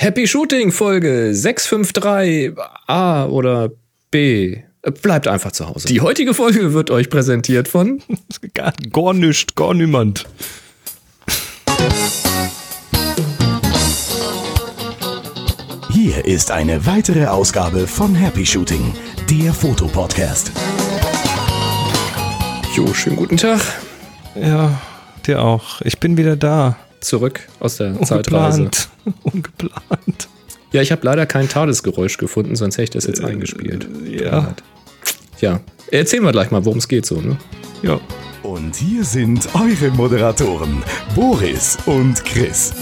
Happy Shooting Folge 653 A oder B. Bleibt einfach zu Hause. Die heutige Folge wird euch präsentiert von gar niemand. Hier ist eine weitere Ausgabe von Happy Shooting, der Fotopodcast. Jo, schönen guten Tag. Ja, dir auch. Ich bin wieder da. Zurück aus der Zeitreise. Ungeplant. Ja, ich habe leider kein TARDIS-Geräusch gefunden, sonst hätte ich das jetzt eingespielt. Ja, erzählen wir gleich mal, worum es geht so, ne? Ja. Und hier sind eure Moderatoren, Boris und Chris.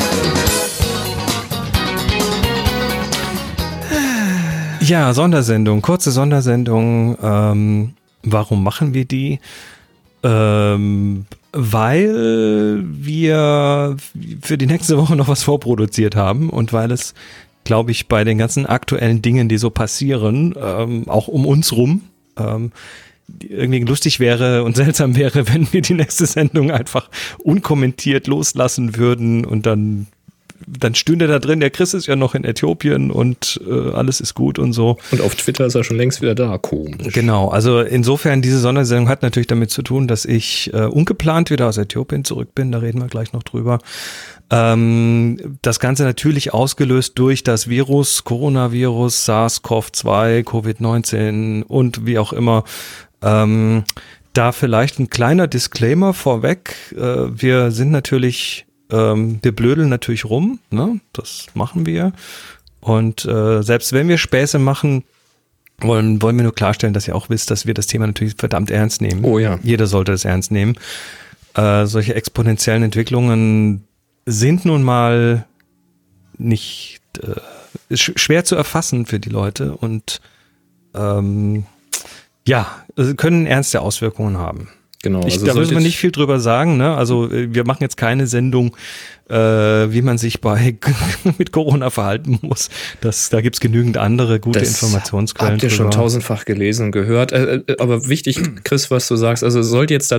Ja, Sondersendung, kurze Sondersendung. Warum machen wir die? Weil wir für die nächste Woche noch was vorproduziert haben und weil es, glaube ich, bei den ganzen aktuellen Dingen, die so passieren, auch um uns rum, irgendwie lustig wäre und seltsam wäre, wenn wir die nächste Sendung einfach unkommentiert loslassen würden und dann stünde da drin, der Chris ist ja noch in Äthiopien und alles ist gut und so. Und auf Twitter ist er schon längst wieder da, komisch. Genau, also insofern, diese Sondersendung hat natürlich damit zu tun, dass ich ungeplant wieder aus Äthiopien zurück bin, da reden wir gleich noch drüber. Das Ganze natürlich ausgelöst durch das Virus, Coronavirus, SARS-CoV-2, Covid-19 und wie auch immer. Da vielleicht ein kleiner Disclaimer vorweg. Wir sind natürlich wir blödeln natürlich rum, ne? Das machen wir. Und selbst wenn wir Späße machen, wollen wir nur klarstellen, dass ihr auch wisst, dass wir das Thema natürlich verdammt ernst nehmen. Oh ja. Jeder sollte es ernst nehmen. Solche exponentiellen Entwicklungen sind nun mal nicht schwer zu erfassen für die Leute und können ernste Auswirkungen haben. Genau, da müssen wir nicht viel drüber sagen, ne? Also wir machen jetzt keine Sendung, wie man sich mit Corona verhalten muss. Da gibt's genügend andere gute Informationsquellen. Habt ihr schon tausendfach gelesen und gehört. Aber wichtig, Chris, was du sagst, also solltest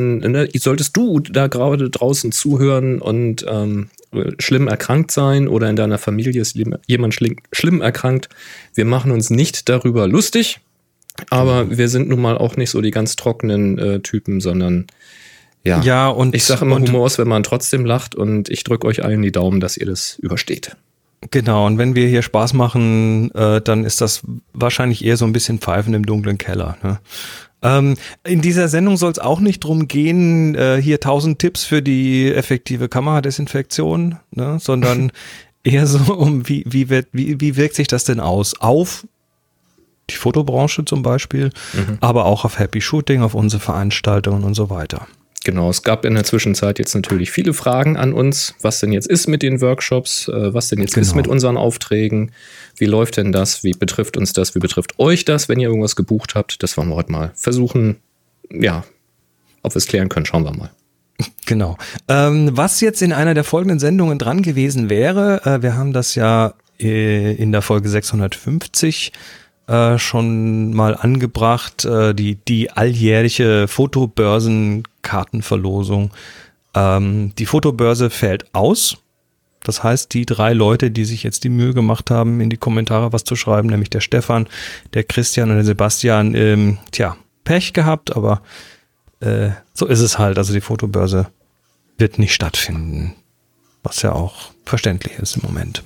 du da gerade draußen zuhören und schlimm erkrankt sein oder in deiner Familie ist jemand schlimm erkrankt, wir machen uns nicht darüber lustig. Aber wir sind nun mal auch nicht so die ganz trockenen Typen, sondern und ich sage immer, Humor ist, wenn man trotzdem lacht und ich drücke euch allen die Daumen, dass ihr das übersteht. Genau, und wenn wir hier Spaß machen, dann ist das wahrscheinlich eher so ein bisschen Pfeifen im dunklen Keller. Ne? In dieser Sendung soll es auch nicht drum gehen, hier 1000 Tipps für die effektive Kameradesinfektion, ne? Sondern eher so wie wirkt sich das denn aus auf die Fotobranche zum Beispiel, aber auch auf Happy Shooting, auf unsere Veranstaltungen und so weiter. Genau, es gab in der Zwischenzeit jetzt natürlich viele Fragen an uns, was denn jetzt ist mit den Workshops, was denn jetzt ist mit unseren Aufträgen, wie läuft denn das, wie betrifft uns das, wie betrifft euch das, wenn ihr irgendwas gebucht habt. Das wollen wir heute mal versuchen, ob wir es klären können, schauen wir mal. Genau. Was jetzt in einer der folgenden Sendungen dran gewesen wäre, wir haben das ja in der Folge 650 schon mal angebracht, die alljährliche Fotobörsenkartenverlosung. Die Fotobörse fällt aus. Das heißt, die 3 Leute, die sich jetzt die Mühe gemacht haben, in die Kommentare was zu schreiben, nämlich der Stefan, der Christian und der Sebastian, Pech gehabt, aber so ist es halt. Also die Fotobörse wird nicht stattfinden, was ja auch verständlich ist im Moment.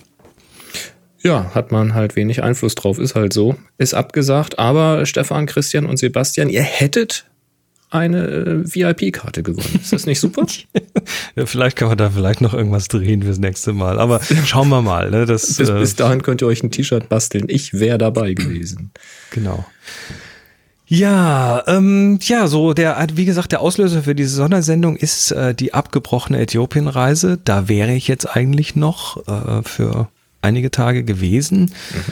Ja, hat man halt wenig Einfluss drauf, ist halt so. Ist abgesagt, aber Stefan, Christian und Sebastian, ihr hättet eine VIP-Karte gewonnen. Ist das nicht super? Ja, vielleicht kann man da noch irgendwas drehen fürs nächste Mal, aber schauen wir mal. Ne? Bis dahin könnt ihr euch ein T-Shirt basteln. Ich wäre dabei gewesen. Genau. Ja, wie gesagt, der Auslöser für diese Sondersendung ist die abgebrochene Äthiopien-Reise. Da wäre ich jetzt eigentlich noch für einige Tage gewesen.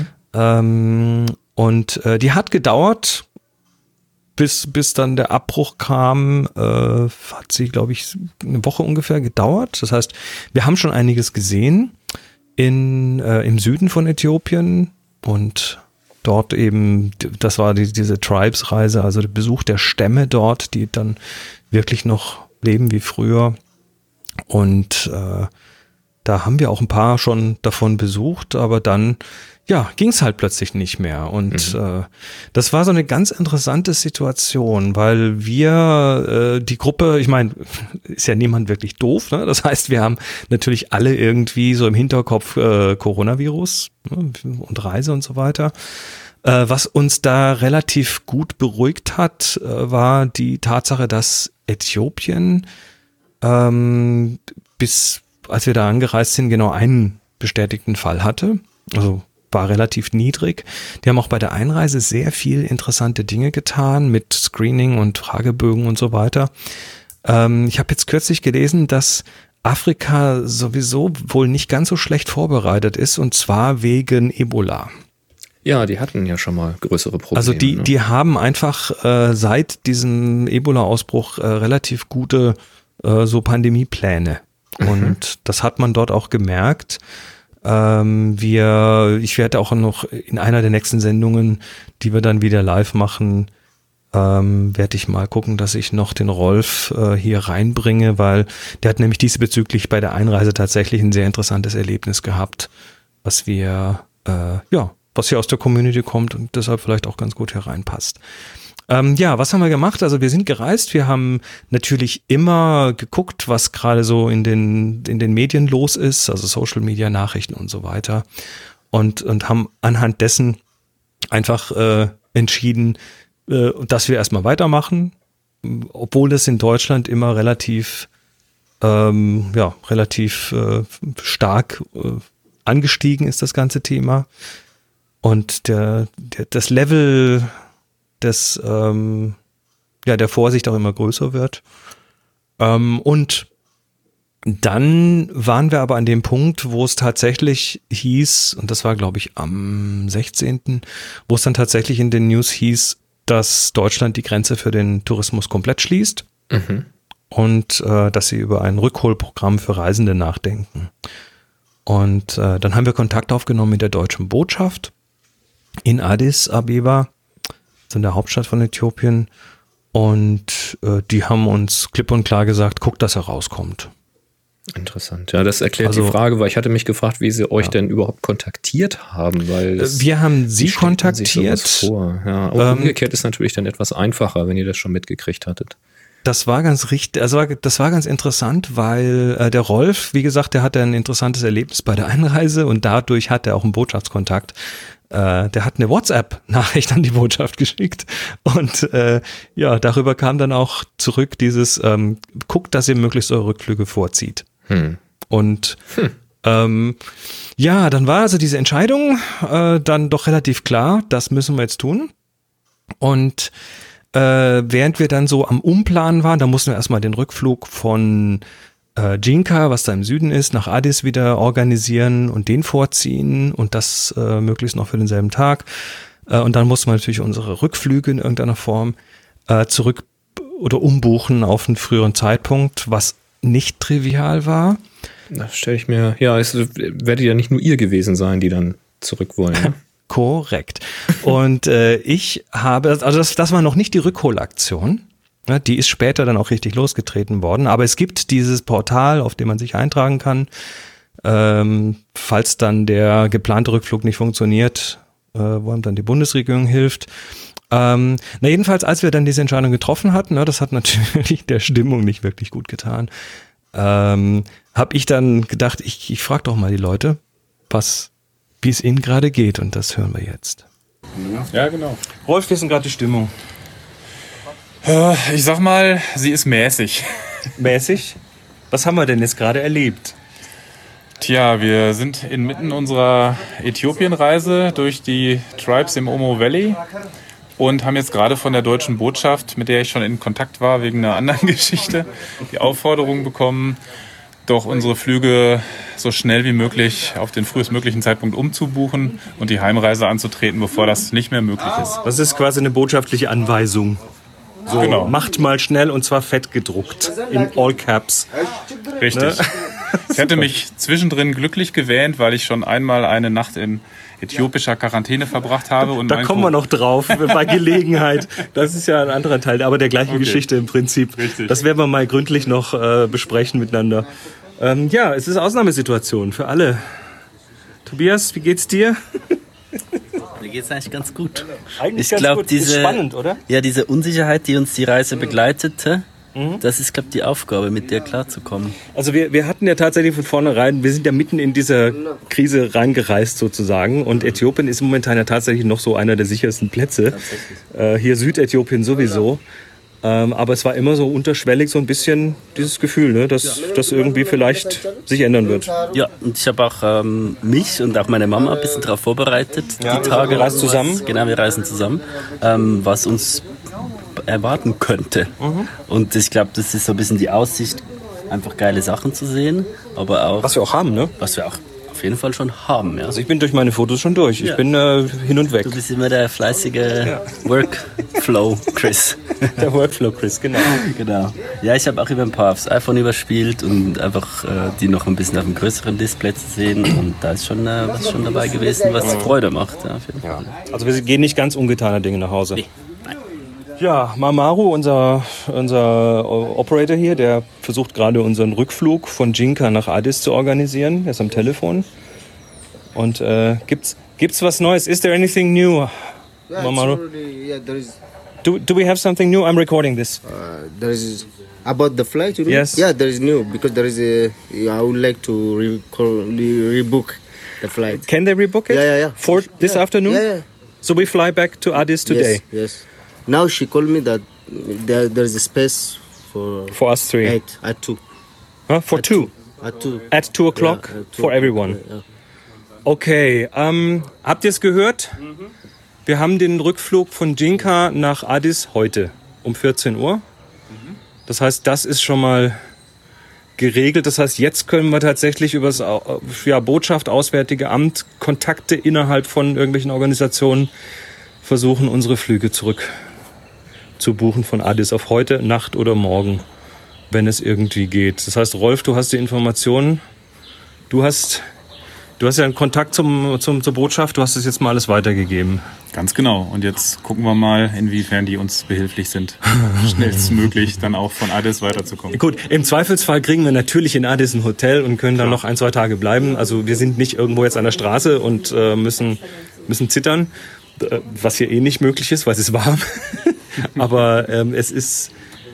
Und die hat gedauert, bis dann der Abbruch kam, hat sie, glaube ich, eine Woche ungefähr gedauert. Das heißt, wir haben schon einiges gesehen im Süden von Äthiopien und dort eben, das war diese Tribes-Reise, also der Besuch der Stämme dort, die dann wirklich noch leben wie früher. Und Da haben wir auch ein paar schon davon besucht, aber dann ging es halt plötzlich nicht mehr. Und das war so eine ganz interessante Situation, weil wir die Gruppe, ich meine, ist ja niemand wirklich doof, ne? Das heißt, wir haben natürlich alle irgendwie so im Hinterkopf Coronavirus, ne? Und Reise und so weiter. Was uns da relativ gut beruhigt hat, war die Tatsache, dass Äthiopien bis als wir da angereist sind, genau einen bestätigten Fall hatte. Also war relativ niedrig. Die haben auch bei der Einreise sehr viel interessante Dinge getan mit Screening und Fragebögen und so weiter. Ich habe jetzt kürzlich gelesen, dass Afrika sowieso wohl nicht ganz so schlecht vorbereitet ist, und zwar wegen Ebola. Ja, die hatten ja schon mal größere Probleme. Also die haben einfach seit diesem Ebola-Ausbruch relativ gute so Pandemiepläne. Und das hat man dort auch gemerkt. Ich werde auch noch in einer der nächsten Sendungen, die wir dann wieder live machen, werde ich mal gucken, dass ich noch den Rolf hier reinbringe, weil der hat nämlich diesbezüglich bei der Einreise tatsächlich ein sehr interessantes Erlebnis gehabt, was hier aus der Community kommt und deshalb vielleicht auch ganz gut hereinpasst. Was haben wir gemacht? Also wir sind gereist, wir haben natürlich immer geguckt, was gerade so in den Medien los ist, also Social Media, Nachrichten und so weiter, und haben anhand dessen einfach entschieden, dass wir erstmal weitermachen, obwohl es in Deutschland immer relativ stark angestiegen ist, das ganze Thema, und das Level der Vorsicht auch immer größer wird. Und dann waren wir aber an dem Punkt, wo es tatsächlich hieß, und das war, glaube ich, am 16., wo es dann tatsächlich in den News hieß, dass Deutschland die Grenze für den Tourismus komplett schließt und dass sie über ein Rückholprogramm für Reisende nachdenken. Und dann haben wir Kontakt aufgenommen mit der deutschen Botschaft in Addis Abeba, in der Hauptstadt von Äthiopien, und die haben uns klipp und klar gesagt, guckt, dass er rauskommt. Interessant. Ja, das erklärt die Frage, weil ich hatte mich gefragt, wie sie euch denn überhaupt kontaktiert haben, weil wir haben sie kontaktiert. Ja, und umgekehrt ist natürlich dann etwas einfacher, wenn ihr das schon mitgekriegt hattet. Das war ganz richtig, also das war ganz interessant, weil der Rolf, wie gesagt, der hatte ein interessantes Erlebnis bei der Einreise und dadurch hat er auch einen Botschaftskontakt. Der hat eine WhatsApp-Nachricht an die Botschaft geschickt und darüber kam dann auch zurück dieses guckt, dass ihr möglichst eure Rückflüge vorzieht. Und dann war also diese Entscheidung dann doch relativ klar, das müssen wir jetzt tun. Und während wir dann so am Umplanen waren, da mussten wir erstmal den Rückflug von Jinka, was da im Süden ist, nach Addis wieder organisieren und den vorziehen und das möglichst noch für denselben Tag. Und dann mussten wir natürlich unsere Rückflüge in irgendeiner Form zurück oder umbuchen auf einen früheren Zeitpunkt, was nicht trivial war. Das stelle ich mir, es werdet ja nicht nur ihr gewesen sein, die dann zurück wollen. Ne? Korrekt. Und ich habe, also das war noch nicht die Rückholaktion. Die ist später dann auch richtig losgetreten worden. Aber es gibt dieses Portal, auf dem man sich eintragen kann, falls dann der geplante Rückflug nicht funktioniert, wo einem dann die Bundesregierung hilft. Jedenfalls, als wir dann diese Entscheidung getroffen hatten, das hat natürlich der Stimmung nicht wirklich gut getan, habe ich dann gedacht, ich frage doch mal die Leute, wie es ihnen gerade geht, und das hören wir jetzt. Ja, genau. Rolf, wie ist denn gerade die Stimmung? Ich sag mal, sie ist mäßig. Mäßig? Was haben wir denn jetzt gerade erlebt? Tja, wir sind inmitten unserer Äthiopien-Reise durch die Tribes im Omo Valley und haben jetzt gerade von der deutschen Botschaft, mit der ich schon in Kontakt war wegen einer anderen Geschichte, die Aufforderung bekommen, doch unsere Flüge so schnell wie möglich auf den frühestmöglichen Zeitpunkt umzubuchen und die Heimreise anzutreten, bevor das nicht mehr möglich ist. Das ist quasi eine botschaftliche Anweisung. So, genau. Macht mal schnell, und zwar fett gedruckt, in All Caps. Richtig. Ne? Ich hatte mich zwischendrin glücklich gewähnt, weil ich schon einmal eine Nacht in äthiopischer Quarantäne verbracht habe. Und da kommen wir noch drauf, bei Gelegenheit. Das ist ja ein anderer Teil, aber der gleiche Geschichte im Prinzip. Richtig. Das werden wir mal gründlich noch besprechen miteinander. Ja, es ist Ausnahmesituation für alle. Tobias, wie geht's dir? Mir geht's eigentlich ganz gut. Eigentlich Ich glaube, ist spannend, oder? Ja, diese Unsicherheit, die uns die Reise begleitete, das ist, glaube ich, die Aufgabe, mit der klarzukommen. Also wir hatten ja tatsächlich von vornherein, wir sind ja mitten in dieser Krise reingereist sozusagen und Äthiopien ist momentan ja tatsächlich noch so einer der sichersten Plätze. Hier Südäthiopien sowieso. Aber es war immer so unterschwellig so ein bisschen dieses Gefühl, ne, dass das irgendwie vielleicht sich ändern wird. Ja, und ich habe auch mich und auch meine Mama ein bisschen darauf vorbereitet. Ja, die Tage. wir reisen zusammen. Genau, wir reisen zusammen. Was uns erwarten könnte. Und ich glaube, das ist so ein bisschen die Aussicht, einfach geile Sachen zu sehen, aber auch... Was wir auch haben, ne? Was wir auch auf jeden Fall schon haben, ja. Also ich bin durch meine Fotos schon durch. Ich bin hin und weg. Du bist immer der fleißige Workflow Chris. Der Workflow Chris, genau. Genau. Ja, ich habe auch immer ein paar aufs iPhone überspielt und einfach die noch ein bisschen auf einem größeren Display zu sehen. Und da ist schon was schon dabei gewesen, was Freude macht. Ja, auf jeden Fall. Also wir gehen nicht ganz ungetaner Dinge nach Hause. Nee. Ja, Mamaru, unser Operator hier, der versucht gerade unseren Rückflug von Jinka nach Addis zu organisieren. Er ist am Telefon. Und gibt's was Neues? Is there anything new, Mamaru? There is. Do we have something new? I'm recording this. There is about the flight. You know? Yes. Yeah, there is new because there is I would like to rebook the flight. Can they rebook it? Yeah. For this afternoon? Yeah. So we fly back to Addis today. Yes. Now she called me that there is a space for us three. 8 at 2. Huh? For two? At 2. At 2 o'clock? Yeah, at 2 for everyone? Yeah. Okay, habt ihr es gehört? Wir haben den Rückflug von Jinka nach Addis heute um 14 Uhr. Das heißt, das ist schon mal geregelt. Das heißt, jetzt können wir tatsächlich über das Botschaft, Auswärtige Amt, Kontakte innerhalb von irgendwelchen Organisationen versuchen, unsere Flüge zurück zu buchen von Addis auf heute, Nacht oder morgen, wenn es irgendwie geht. Das heißt, Rolf, du hast die Informationen. Du hast ja einen Kontakt zur Botschaft, du hast es jetzt mal alles weitergegeben. Ganz genau. Und jetzt gucken wir mal, inwiefern die uns behilflich sind, schnellstmöglich dann auch von Addis weiterzukommen. Gut, im Zweifelsfall kriegen wir natürlich in Addis ein Hotel und können dann noch 1-2 Tage bleiben. Also wir sind nicht irgendwo jetzt an der Straße und müssen zittern, was hier eh nicht möglich ist, weil es ist warm. Aber es ist,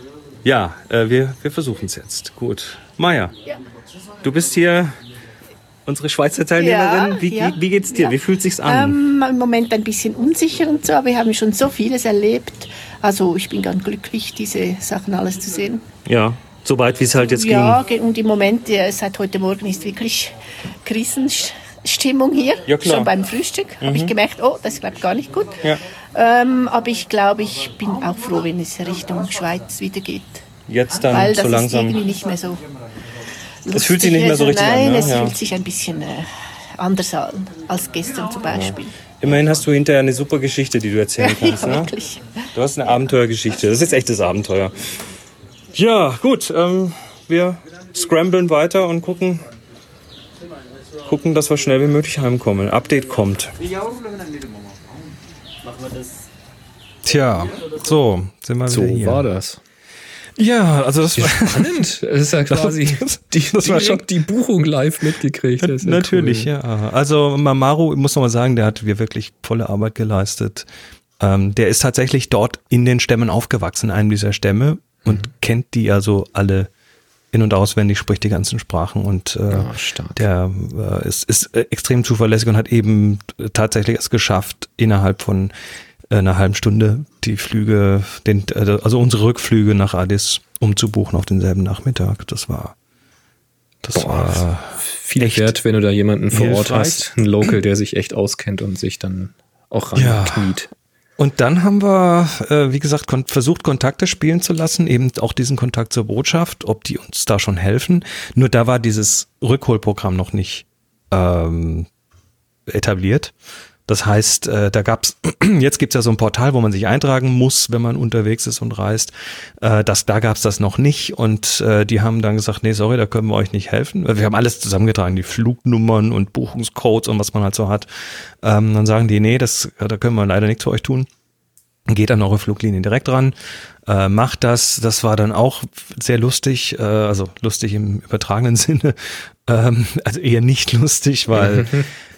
wir versuchen es jetzt. Gut. Maja, du bist hier unsere Schweizer Teilnehmerin. Wie geht's dir? Wie fühlt sich's an? Im Moment ein bisschen unsicher und so, aber wir haben schon so vieles erlebt. Also ich bin ganz glücklich, diese Sachen alles zu sehen. Ja, so weit wie es halt jetzt ging. Ja, und im Moment, seit heute Morgen ist wirklich Krisenstimmung hier. Ja, klar. Schon beim Frühstück habe ich gemerkt, das klappt gar nicht gut. Ja. Aber ich glaube, ich bin auch froh, wenn es Richtung Schweiz wieder geht. Jetzt dann weil so das langsam. ist irgendwie nicht mehr so. Es fühlt sich nicht mehr so richtig an. Nein, Ne? es fühlt sich ein bisschen anders an als gestern zum Beispiel. Immerhin hast du hinterher eine super Geschichte, die du erzählen kannst. Ja, ne? wirklich. Du hast eine Abenteuergeschichte. Das ist jetzt echtes Abenteuer. Ja, gut. Wir scramblen weiter und gucken, dass wir schnell wie möglich heimkommen. Update kommt. Tja, so sind wir wieder hier. So war das. Ja, also das war spannend. Das ist ja quasi die Buchung live mitgekriegt. Das ist ja natürlich, cool. ja. Also Mamaru, ich muss noch mal sagen, der hat wirklich volle Arbeit geleistet. Der ist tatsächlich dort in den Stämmen aufgewachsen, einem dieser Stämme, und kennt die also alle in- und auswendig, spricht die ganzen Sprachen und der ist extrem zuverlässig und hat eben tatsächlich es geschafft, innerhalb von einer halben Stunde die Flüge, also unsere Rückflüge nach Addis umzubuchen auf denselben Nachmittag. Das war viel wert, wenn du da jemanden vor Ort hast, einen Local, der sich echt auskennt und sich dann auch rankniet. Und dann haben wir, wie gesagt, versucht, Kontakte spielen zu lassen, eben auch diesen Kontakt zur Botschaft, ob die uns da schon helfen. Nur da war dieses Rückholprogramm noch nicht etabliert. Das heißt, jetzt gibt's ja so ein Portal, wo man sich eintragen muss, wenn man unterwegs ist und reist. Da gab's das noch nicht und die haben dann gesagt, nee, sorry, da können wir euch nicht helfen. Wir haben alles zusammengetragen, die Flugnummern und Buchungscodes und was man halt so hat. Dann sagen die, nee, da können wir leider nichts für euch tun. geht an eure Fluglinien direkt ran, macht das. Das war dann auch sehr lustig, also lustig im übertragenen Sinne, also eher nicht lustig, weil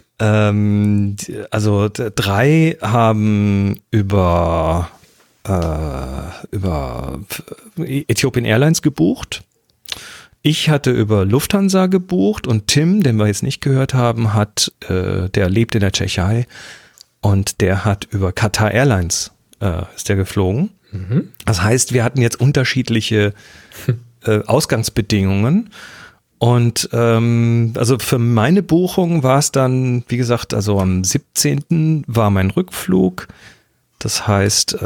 also 3 haben über Ethiopian Airlines gebucht. Ich hatte über Lufthansa gebucht und Tim, den wir jetzt nicht gehört haben, der lebt in der Tschechei und der hat über Qatar Airlines ist der geflogen. Mhm. Das heißt, wir hatten jetzt unterschiedliche Ausgangsbedingungen und also für meine Buchung war es dann, wie gesagt, also am 17. war mein Rückflug. Das heißt,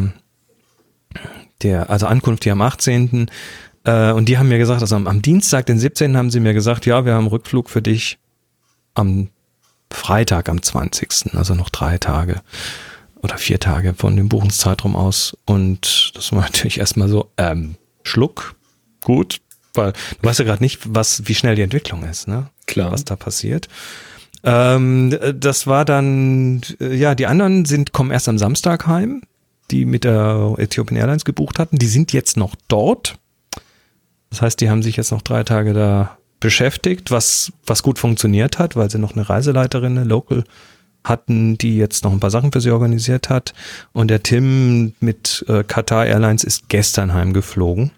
also Ankunft hier am 18. Und die haben mir gesagt, also am Dienstag, den 17. haben sie mir gesagt, ja, wir haben Rückflug für dich am Freitag, am 20. Also noch 3 Tage oder 4 Tage von dem Buchungszeitraum aus. Und das war natürlich erstmal so, Schluck, gut, weil du weißt ja gerade nicht, wie schnell die Entwicklung ist, ne? Klar. Was da passiert. Das war dann, ja, die anderen kommen erst am Samstag heim, die mit der Ethiopian Airlines gebucht hatten. Die sind jetzt noch dort. Das heißt, die haben sich jetzt noch 3 Tage da beschäftigt, was gut funktioniert hat, weil sie noch eine Reiseleiterin, eine Local hatten, die jetzt noch ein paar Sachen für sie organisiert hat. Und der Tim mit Qatar Airlines ist gestern heimgeflogen.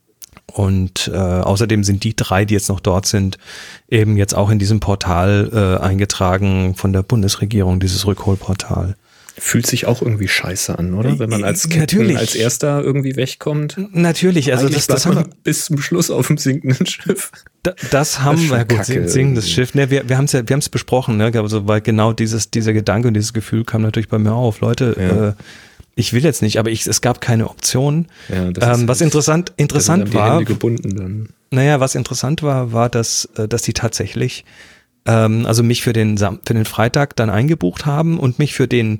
Und außerdem sind die 3, die jetzt noch dort sind, eben jetzt auch in diesem Portal eingetragen von der Bundesregierung, dieses Rückholportal. Fühlt sich auch irgendwie scheiße an, oder? Wenn man als Captain als Erster irgendwie wegkommt. Natürlich, also das haben wir bis zum Schluss auf dem sinkenden Schiff. Das haben wir, gut, sinkendes Schiff. Ne, wir haben es besprochen, ne, also, weil genau dieser Gedanke und dieses Gefühl kam natürlich bei mir auf. Leute, ich will jetzt nicht, aber es gab keine Option. Ja, was interessant war, Hände gebunden dann. Naja, was interessant war, dass die tatsächlich also mich für den Freitag dann eingebucht haben und mich für den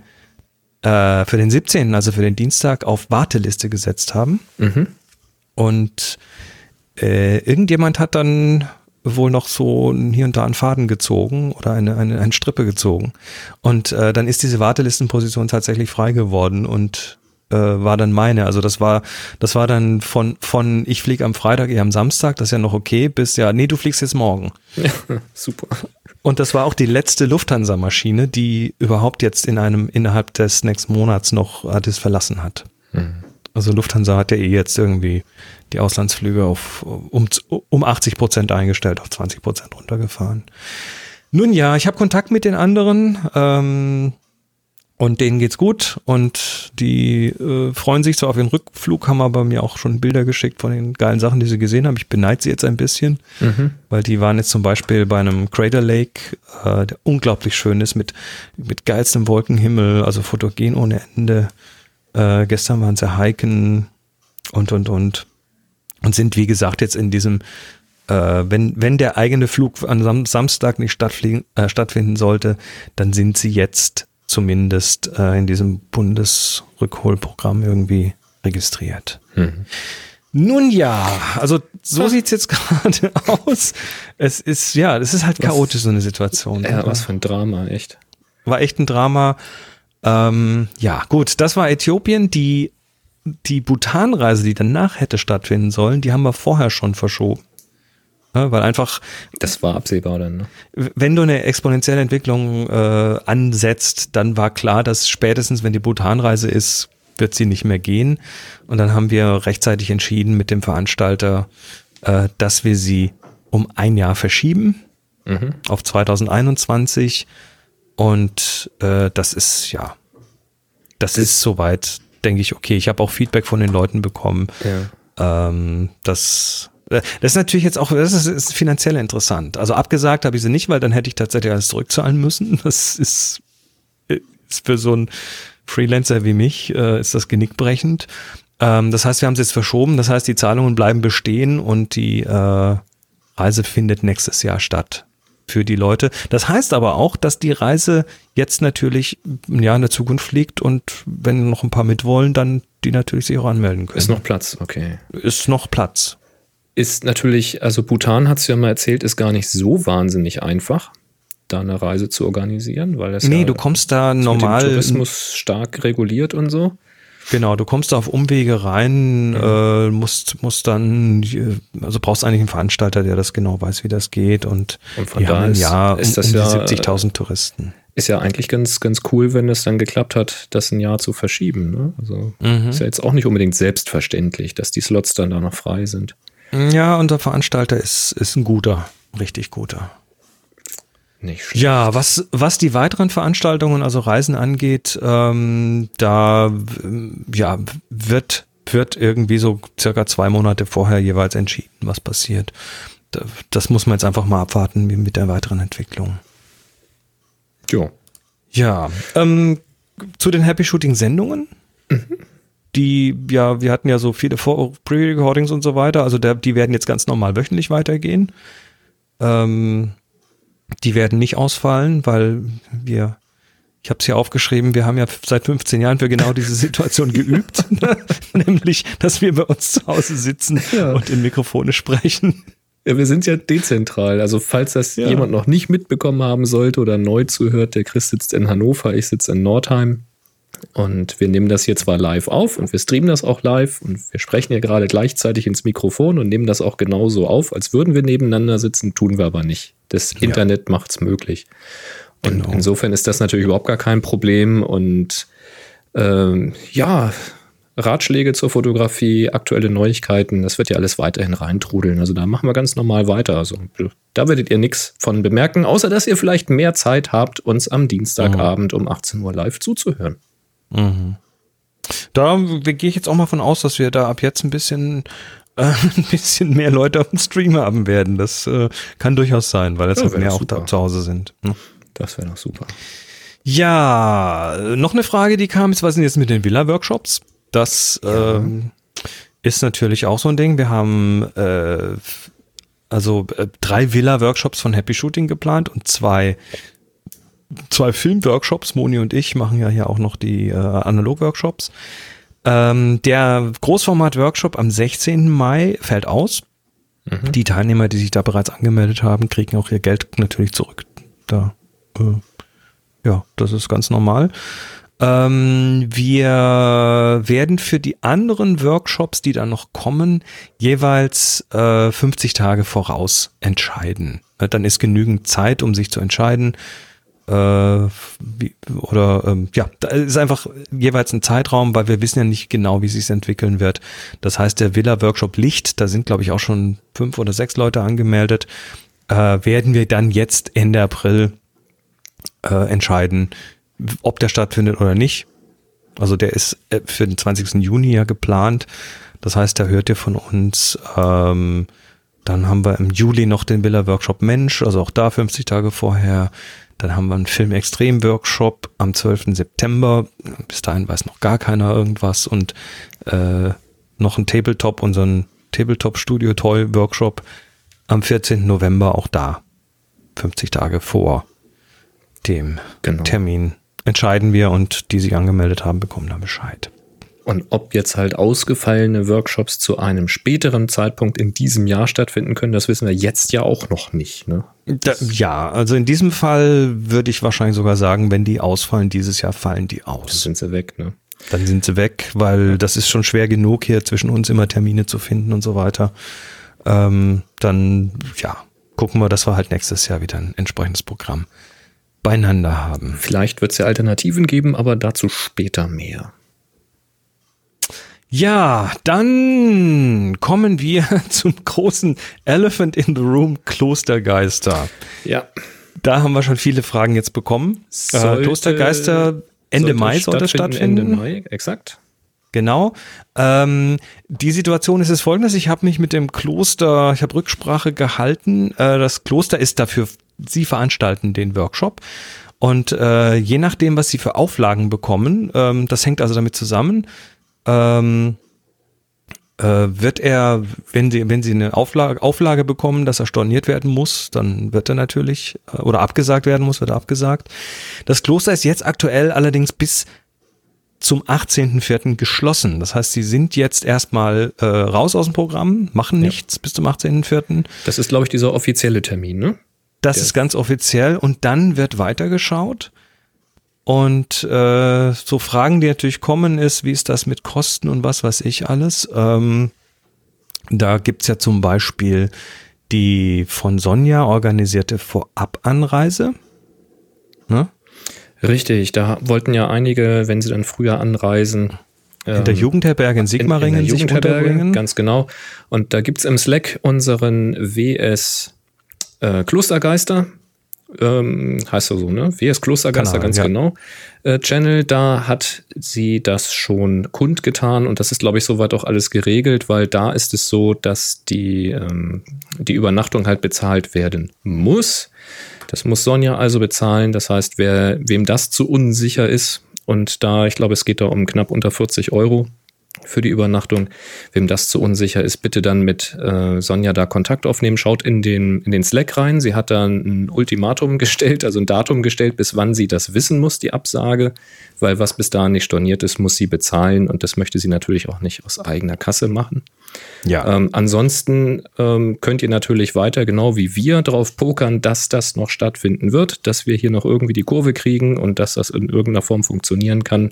17., also für den Dienstag, auf Warteliste gesetzt haben. Mhm. Und irgendjemand hat dann wohl noch so hier und da einen Faden gezogen oder eine Strippe gezogen. Und dann ist diese Wartelistenposition tatsächlich frei geworden und war dann meine. Also das war dann von ich fliege am Freitag, eher am Samstag, das ist ja noch okay, bis nee, du fliegst jetzt morgen. Ja, super. Und das war auch die letzte Lufthansa-Maschine, die überhaupt jetzt innerhalb des nächsten Monats noch das verlassen hat. Mhm. Also Lufthansa hat ja jetzt irgendwie die Auslandsflüge um 80% eingestellt, auf 20% runtergefahren. Nun ja, ich habe Kontakt mit den anderen und denen geht's gut und die freuen sich zwar auf den Rückflug, haben aber mir auch schon Bilder geschickt von den geilen Sachen, die sie gesehen haben. Ich beneide sie jetzt ein bisschen, weil die waren jetzt zum Beispiel bei einem Crater Lake, der unglaublich schön ist, mit geilstem Wolkenhimmel, also fotogen ohne Ende. Gestern waren sie hiken und sind, wie gesagt, jetzt in diesem, wenn der eigene Flug am Samstag nicht stattfinden sollte, dann sind sie jetzt zumindest in diesem Bundesrückholprogramm irgendwie registriert. Nun ja, also so sieht's jetzt gerade aus. Das ist halt chaotisch, so eine Situation. Ja, was für ein Drama, echt. War echt ein Drama. Ja, gut, das war Äthiopien. Die Bhutan-Reise, die danach hätte stattfinden sollen, die haben wir vorher schon verschoben. Ja, weil einfach... Das war absehbar dann, ne? Wenn du eine exponentielle Entwicklung ansetzt, dann war klar, dass spätestens, wenn die Bhutan-Reise ist, wird sie nicht mehr gehen. Und dann haben wir rechtzeitig entschieden mit dem Veranstalter, dass wir sie um 1 Jahr verschieben auf 2021. Und das ist soweit, denke ich, okay. Ich habe auch Feedback von den Leuten bekommen. Ja. Das ist natürlich jetzt auch, das ist finanziell interessant. Also abgesagt habe ich sie nicht, weil dann hätte ich tatsächlich alles zurückzahlen müssen. Das ist für so einen Freelancer wie mich, ist das genickbrechend. Das heißt, wir haben es jetzt verschoben. Das heißt, die Zahlungen bleiben bestehen und die Reise findet nächstes Jahr statt für die Leute. Das heißt aber auch, dass die Reise jetzt natürlich ein Jahr in der Zukunft fliegt und wenn noch ein paar mitwollen, dann die natürlich sich auch anmelden können. Ist noch Platz, okay. Ist noch Platz. Ist natürlich, also Bhutan, hast du ja mal erzählt, ist gar nicht so wahnsinnig einfach, da eine Reise zu organisieren, weil das du kommst da normal mit dem Tourismus stark reguliert und so. Genau, du kommst da auf Umwege rein, musst dann, also brauchst eigentlich einen Veranstalter, der das genau weiß, wie das geht und von da ist das um ja die 70.000 Touristen. Ist ja eigentlich ganz, ganz cool, wenn es dann geklappt hat, das ein Jahr zu verschieben. Ne? Also ist ja jetzt auch nicht unbedingt selbstverständlich, dass die Slots dann da noch frei sind. Ja, unser Veranstalter ist ein guter, richtig guter. Nicht schlecht. Ja, was die weiteren Veranstaltungen, also Reisen angeht, da wird irgendwie so circa 2 Monate vorher jeweils entschieden, was passiert. Das muss man jetzt einfach mal abwarten mit der weiteren Entwicklung. Jo. Ja, zu den Happy Shooting Sendungen, wir hatten ja so viele Pre-Recordings und so weiter, also die werden jetzt ganz normal wöchentlich weitergehen. Die werden nicht ausfallen, weil ich habe es hier aufgeschrieben, wir haben ja seit 15 Jahren für genau diese Situation geübt, nämlich, dass wir bei uns zu Hause sitzen und in Mikrofone sprechen. Ja, wir sind ja dezentral, also falls das jemand noch nicht mitbekommen haben sollte oder neu zuhört, der Chris sitzt in Hannover, ich sitze in Nordheim und wir nehmen das hier zwar live auf und wir streamen das auch live und wir sprechen ja gerade gleichzeitig ins Mikrofon und nehmen das auch genauso auf, als würden wir nebeneinander sitzen, tun wir aber nicht. Das Internet macht's möglich. Und insofern ist das natürlich überhaupt gar kein Problem und Ratschläge zur Fotografie, aktuelle Neuigkeiten, das wird ja alles weiterhin reintrudeln. Also da machen wir ganz normal weiter. Also da werdet ihr nichts von bemerken, außer dass ihr vielleicht mehr Zeit habt, uns am Dienstagabend um 18 Uhr live zuzuhören. Da gehe ich jetzt auch mal von aus, dass wir da ab jetzt ein bisschen mehr Leute auf dem Stream haben werden. Das kann durchaus sein, weil jetzt halt mehr auch da zu Hause sind. Das wäre doch super. Ja, noch eine Frage, die kam, was sind jetzt mit den Villa-Workshops? Das ist natürlich auch so ein Ding. Wir haben 3 Villa-Workshops von Happy Shooting geplant und 2 Film-Workshops. Moni und ich machen ja hier auch noch die Analog-Workshops. Der Großformat-Workshop am 16. Mai fällt aus. Die Teilnehmer, die sich da bereits angemeldet haben, kriegen auch ihr Geld natürlich zurück. Das ist ganz normal. Wir werden für die anderen Workshops, die dann noch kommen, jeweils 50 Tage voraus entscheiden. Dann ist genügend Zeit, um sich zu entscheiden. Da ist einfach jeweils ein Zeitraum, weil wir wissen ja nicht genau, wie es sich entwickeln wird. Das heißt, der Villa-Workshop Licht, da sind, glaube ich, auch schon 5 oder 6 Leute angemeldet, werden wir dann jetzt Ende April entscheiden, ob der stattfindet oder nicht. Also der ist für den 20. Juni ja geplant. Das heißt, da hört ihr von uns. Dann haben wir im Juli noch den Villa-Workshop Mensch, also auch da 50 Tage vorher. Dann haben wir einen Film-Extrem-Workshop am 12. September. Bis dahin weiß noch gar keiner irgendwas. Und noch ein Tabletop, unseren Tabletop-Studio-Toy-Workshop am 14. November, auch da 50 Tage vor dem Termin entscheiden wir und die sich angemeldet haben, bekommen dann Bescheid. Und ob jetzt halt ausgefallene Workshops zu einem späteren Zeitpunkt in diesem Jahr stattfinden können, das wissen wir jetzt ja auch noch nicht. Ne? Also in diesem Fall würde ich wahrscheinlich sogar sagen, wenn die ausfallen dieses Jahr, fallen die aus. Dann sind sie weg, ne? Dann sind sie weg, weil das ist schon schwer genug, hier zwischen uns immer Termine zu finden und so weiter. Dann gucken wir, dass wir halt nächstes Jahr wieder ein entsprechendes Programm beieinander haben. Vielleicht wird es ja Alternativen geben, aber dazu später mehr. Ja, dann kommen wir zum großen Elephant in the Room, Klostergeister. Ja. Da haben wir schon viele Fragen jetzt bekommen. Klostergeister Ende Mai soll das stattfinden. Ende Mai, exakt. Genau. Die Situation ist folgendes. Ich habe mich mit dem Kloster, ich habe Rücksprache gehalten. Das Kloster ist dafür, sie veranstalten den Workshop. Und je nachdem, was sie für Auflagen bekommen, das hängt also damit zusammen, wird er, wenn sie eine Auflage bekommen, dass er storniert werden muss, dann wird er natürlich, oder abgesagt werden muss, wird er abgesagt. Das Kloster ist jetzt aktuell allerdings bis zum 18.04. geschlossen. Das heißt, sie sind jetzt erstmal raus aus dem Programm, machen nichts bis zum 18.04. Das ist, glaube ich, dieser offizielle Termin, ne? Das ist ganz offiziell und dann wird weitergeschaut. Und so Fragen, die natürlich kommen, ist, wie ist das mit Kosten und was weiß ich alles. Da gibt's ja zum Beispiel die von Sonja organisierte Vorabanreise. Ne? Richtig, da wollten ja einige, wenn sie dann früher anreisen, in der Jugendherberge in Sigmaringen sich unterbringen. Ganz genau. Und da gibt's im Slack unseren WS Klostergeister, heißt er so, ne? WS Klostergeister, ganz genau. Channel, da hat sie das schon kundgetan und das ist, glaube ich, soweit auch alles geregelt, weil da ist es so, dass die Übernachtung halt bezahlt werden muss. Das muss Sonja also bezahlen. Das heißt, wem das zu unsicher ist, und da, ich glaube, es geht da um knapp unter 40 € für die Übernachtung. Wem das zu unsicher ist, bitte dann mit Sonja da Kontakt aufnehmen. Schaut in den Slack rein. Sie hat da ein Ultimatum gestellt, also ein Datum gestellt, bis wann sie das wissen muss, die Absage. Weil was bis dahin nicht storniert ist, muss sie bezahlen. Und das möchte sie natürlich auch nicht aus eigener Kasse machen. Ja. Ansonsten könnt ihr natürlich weiter, genau wie wir, drauf pokern, dass das noch stattfinden wird, dass wir hier noch irgendwie die Kurve kriegen und dass das in irgendeiner Form funktionieren kann.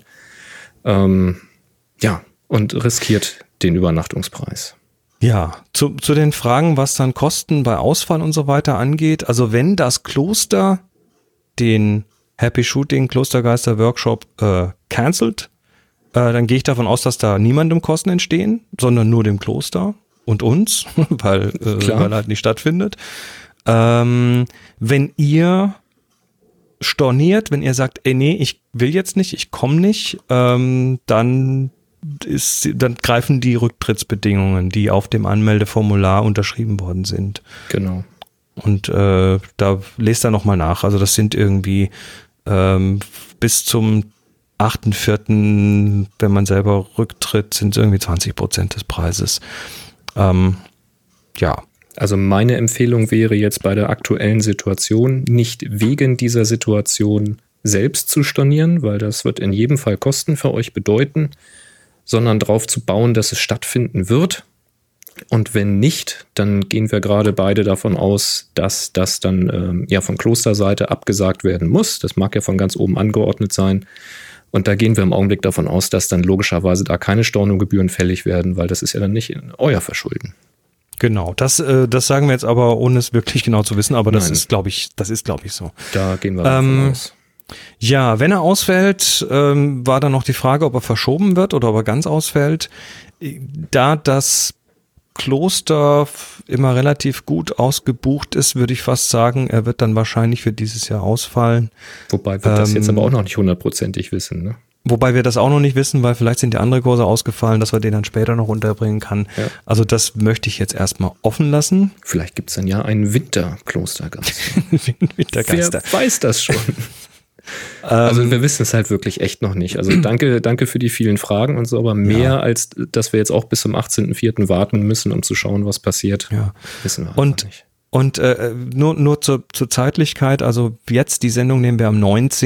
Ja, und riskiert den Übernachtungspreis. Ja, zu den Fragen, was dann Kosten bei Ausfall und so weiter angeht. Also wenn das Kloster den Happy Shooting Klostergeister Workshop cancelt, dann gehe ich davon aus, dass da niemandem Kosten entstehen, sondern nur dem Kloster und uns, weil halt nicht stattfindet. Wenn ihr storniert, wenn ihr sagt, nee, ich will jetzt nicht, ich komme nicht, dann greifen die Rücktrittsbedingungen, die auf dem Anmeldeformular unterschrieben worden sind. Genau. Und da lest da nochmal nach. Also das sind irgendwie bis zum 8.4., wenn man selber rücktritt, sind es irgendwie 20% des Preises. Ja. Also meine Empfehlung wäre jetzt bei der aktuellen Situation nicht wegen dieser Situation selbst zu stornieren, weil das wird in jedem Fall Kosten für euch bedeuten, sondern darauf zu bauen, dass es stattfinden wird. Und wenn nicht, dann gehen wir gerade beide davon aus, dass das dann von Klosterseite abgesagt werden muss. Das mag ja von ganz oben angeordnet sein. Und da gehen wir im Augenblick davon aus, dass dann logischerweise da keine Stornogebühren fällig werden, weil das ist ja dann nicht euer Verschulden. Genau, das sagen wir jetzt aber, ohne es wirklich genau zu wissen, aber das ist, glaube ich, so. Da gehen wir davon aus. Ja, wenn er ausfällt, war dann noch die Frage, ob er verschoben wird oder ob er ganz ausfällt. Da das Kloster immer relativ gut ausgebucht ist, würde ich fast sagen, er wird dann wahrscheinlich für dieses Jahr ausfallen. Wobei wir das jetzt aber auch noch nicht 100%ig wissen, ne? Wobei wir das auch noch nicht wissen, weil vielleicht sind die andere Kurse ausgefallen, dass wir den dann später noch unterbringen kann. Ja. Also das möchte ich jetzt erstmal offen lassen. Vielleicht gibt es dann ja einen Winterklostergeister. Wintergeister. Wer weiß das schon? Also wir wissen es halt wirklich echt noch nicht. Also danke für die vielen Fragen und so, aber mehr als, dass wir jetzt auch bis zum 18.04. warten müssen, um zu schauen, was passiert, wissen wir einfach nicht. Und nur zur Zeitlichkeit, also jetzt die Sendung nehmen wir am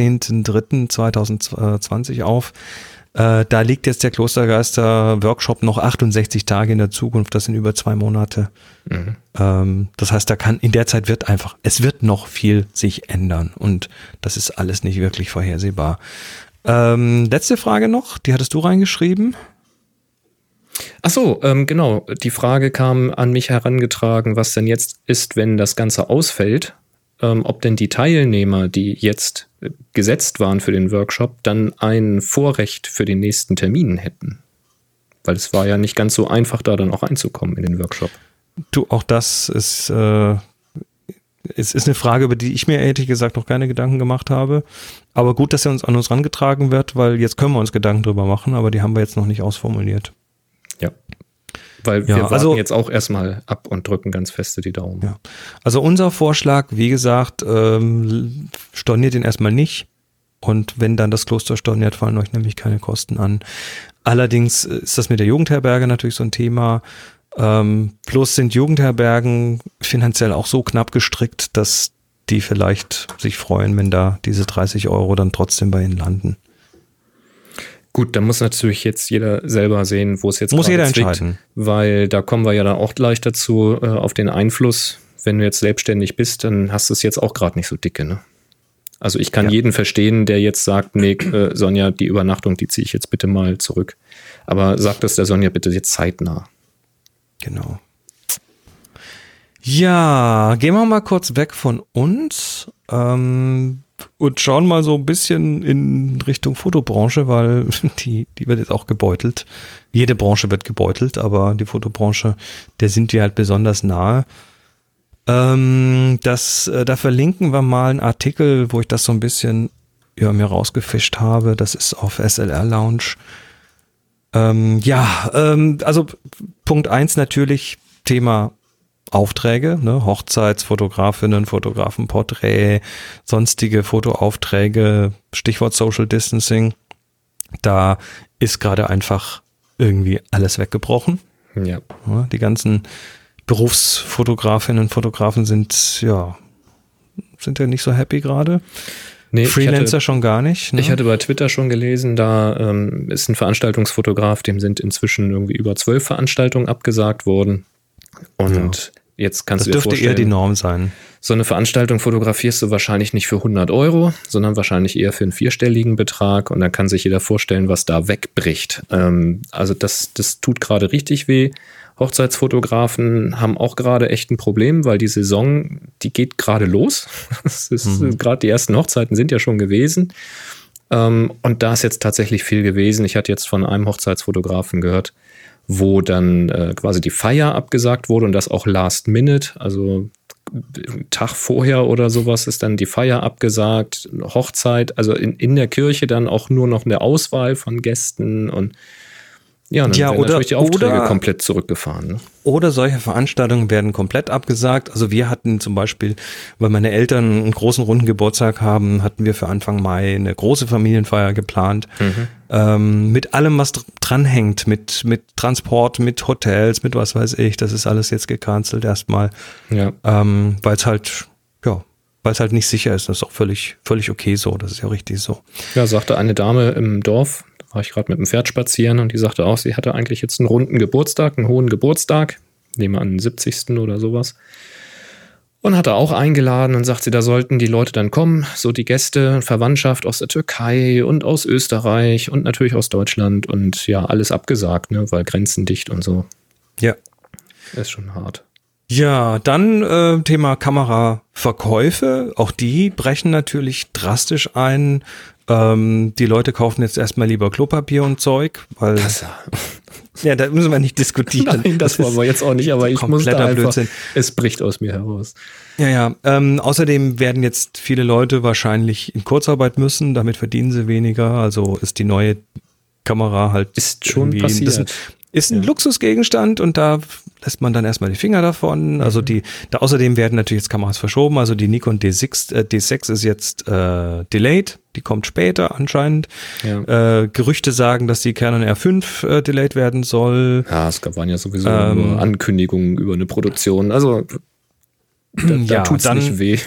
19.03.2020 auf. Da liegt jetzt der Klostergeister-Workshop noch 68 Tage in der Zukunft, das sind über 2 Monate. Mhm. Das heißt, in der Zeit wird noch viel sich ändern und das ist alles nicht wirklich vorhersehbar. Letzte Frage noch, die hattest du reingeschrieben. Ach so, genau. Die Frage kam an mich herangetragen, was denn jetzt ist, wenn das Ganze ausfällt, ob denn die Teilnehmer, die jetzt gesetzt waren für den Workshop, dann ein Vorrecht für den nächsten Termin hätten. Weil es war ja nicht ganz so einfach, da dann auch reinzukommen in den Workshop. Du, auch das ist eine Frage, über die ich mir ehrlich gesagt noch keine Gedanken gemacht habe. Aber gut, dass er an uns rangetragen wird, weil jetzt können wir uns Gedanken drüber machen, aber die haben wir jetzt noch nicht ausformuliert. Ja, weil wir warten jetzt auch erstmal ab und drücken ganz feste die Daumen. Ja. Also unser Vorschlag, wie gesagt, storniert ihn erstmal nicht und wenn dann das Kloster storniert, fallen euch nämlich keine Kosten an. Allerdings ist das mit der Jugendherberge natürlich so ein Thema. Plus sind Jugendherbergen finanziell auch so knapp gestrickt, dass die vielleicht sich freuen, wenn da diese 30 € dann trotzdem bei ihnen landen. Gut, da muss natürlich jetzt jeder selber sehen, wo es jetzt muss jeder zwickt, entscheiden, weil da kommen wir ja dann auch gleich dazu auf den Einfluss. Wenn du jetzt selbstständig bist, dann hast du es jetzt auch gerade nicht so dicke, ne? Also ich kann jeden verstehen, der jetzt sagt, nee, Sonja, die Übernachtung, die ziehe ich jetzt bitte mal zurück. Aber sag das der Sonja bitte jetzt zeitnah. Genau. Ja, gehen wir mal kurz weg von uns und schauen mal so ein bisschen in Richtung Fotobranche, weil die wird jetzt auch gebeutelt. Jede Branche wird gebeutelt, aber die Fotobranche, der sind wir halt besonders nahe. Da verlinken wir mal einen Artikel, wo ich das so ein bisschen mir rausgefischt habe. Das ist auf SLR Lounge. Also Punkt 1 natürlich Thema Aufträge, ne? Hochzeitsfotografinnen, Fotografen, Porträt, sonstige Fotoaufträge, Stichwort Social Distancing. Da ist gerade einfach irgendwie alles weggebrochen. Ja. Die ganzen Berufsfotografinnen und Fotografen sind ja nicht so happy gerade. Nee, Freelancer schon gar nicht. Ne? Ich hatte bei Twitter schon gelesen, da ist ein Veranstaltungsfotograf, dem sind inzwischen irgendwie über 12 Veranstaltungen abgesagt worden. Und jetzt kannst du dir vorstellen, das dürfte eher die Norm sein. So eine Veranstaltung fotografierst du wahrscheinlich nicht für 100 €, sondern wahrscheinlich eher für einen 4-stelligen Betrag. Und dann kann sich jeder vorstellen, was da wegbricht. Also das tut gerade richtig weh. Hochzeitsfotografen haben auch gerade echt ein Problem, weil die Saison, die geht gerade los. Gerade die ersten Hochzeiten sind ja schon gewesen. Und da ist jetzt tatsächlich viel gewesen. Ich hatte jetzt von einem Hochzeitsfotografen gehört, wo dann quasi die Feier abgesagt wurde und das auch last minute, also einen Tag vorher oder sowas ist dann die Feier abgesagt, Hochzeit, also in der Kirche dann auch nur noch eine Auswahl von Gästen und dann werden natürlich die Aufträge komplett zurückgefahren. Ne? Oder solche Veranstaltungen werden komplett abgesagt. Also wir hatten zum Beispiel, weil meine Eltern einen großen runden Geburtstag haben, hatten wir für Anfang Mai eine große Familienfeier geplant. Mit allem, was dranhängt, mit Transport, mit Hotels, mit was weiß ich. Das ist alles jetzt gecancelt erstmal. Ja. Weil es halt nicht sicher ist. Das ist auch völlig okay so. Das ist ja richtig so. Ja, sagte eine Dame im Dorf, war ich gerade mit dem Pferd spazieren und die sagte auch, sie hatte eigentlich jetzt einen runden Geburtstag, einen hohen Geburtstag, nehmen wir an den 70. oder sowas. Und hatte auch eingeladen und sagt sie, da sollten die Leute dann kommen, so die Gäste, Verwandtschaft aus der Türkei und aus Österreich und natürlich aus Deutschland und ja, alles abgesagt, ne, weil Grenzen dicht und so. Ja. Ist schon hart. Ja, dann Thema Kameraverkäufe, auch die brechen natürlich drastisch ein. Die Leute kaufen jetzt erstmal lieber Klopapier und Zeug, weil ja, da müssen wir nicht diskutieren. Nein, das wollen wir jetzt auch nicht, aber ich muss da einfach, Blödsinn. Es bricht aus mir heraus. Ja. Außerdem werden jetzt viele Leute wahrscheinlich in Kurzarbeit müssen, damit verdienen sie weniger, also ist die neue Kamera halt ist schon passiert. Ist ein Luxusgegenstand und da lässt man dann erstmal die Finger davon. Also außerdem werden natürlich jetzt Kameras verschoben. Also die Nikon D6 ist jetzt delayed. Die kommt später anscheinend. Ja. Gerüchte sagen, dass die Canon R5 delayed werden soll. Ja, es waren ja sowieso nur Ankündigungen über eine Produktion. Also da tut's nicht weh.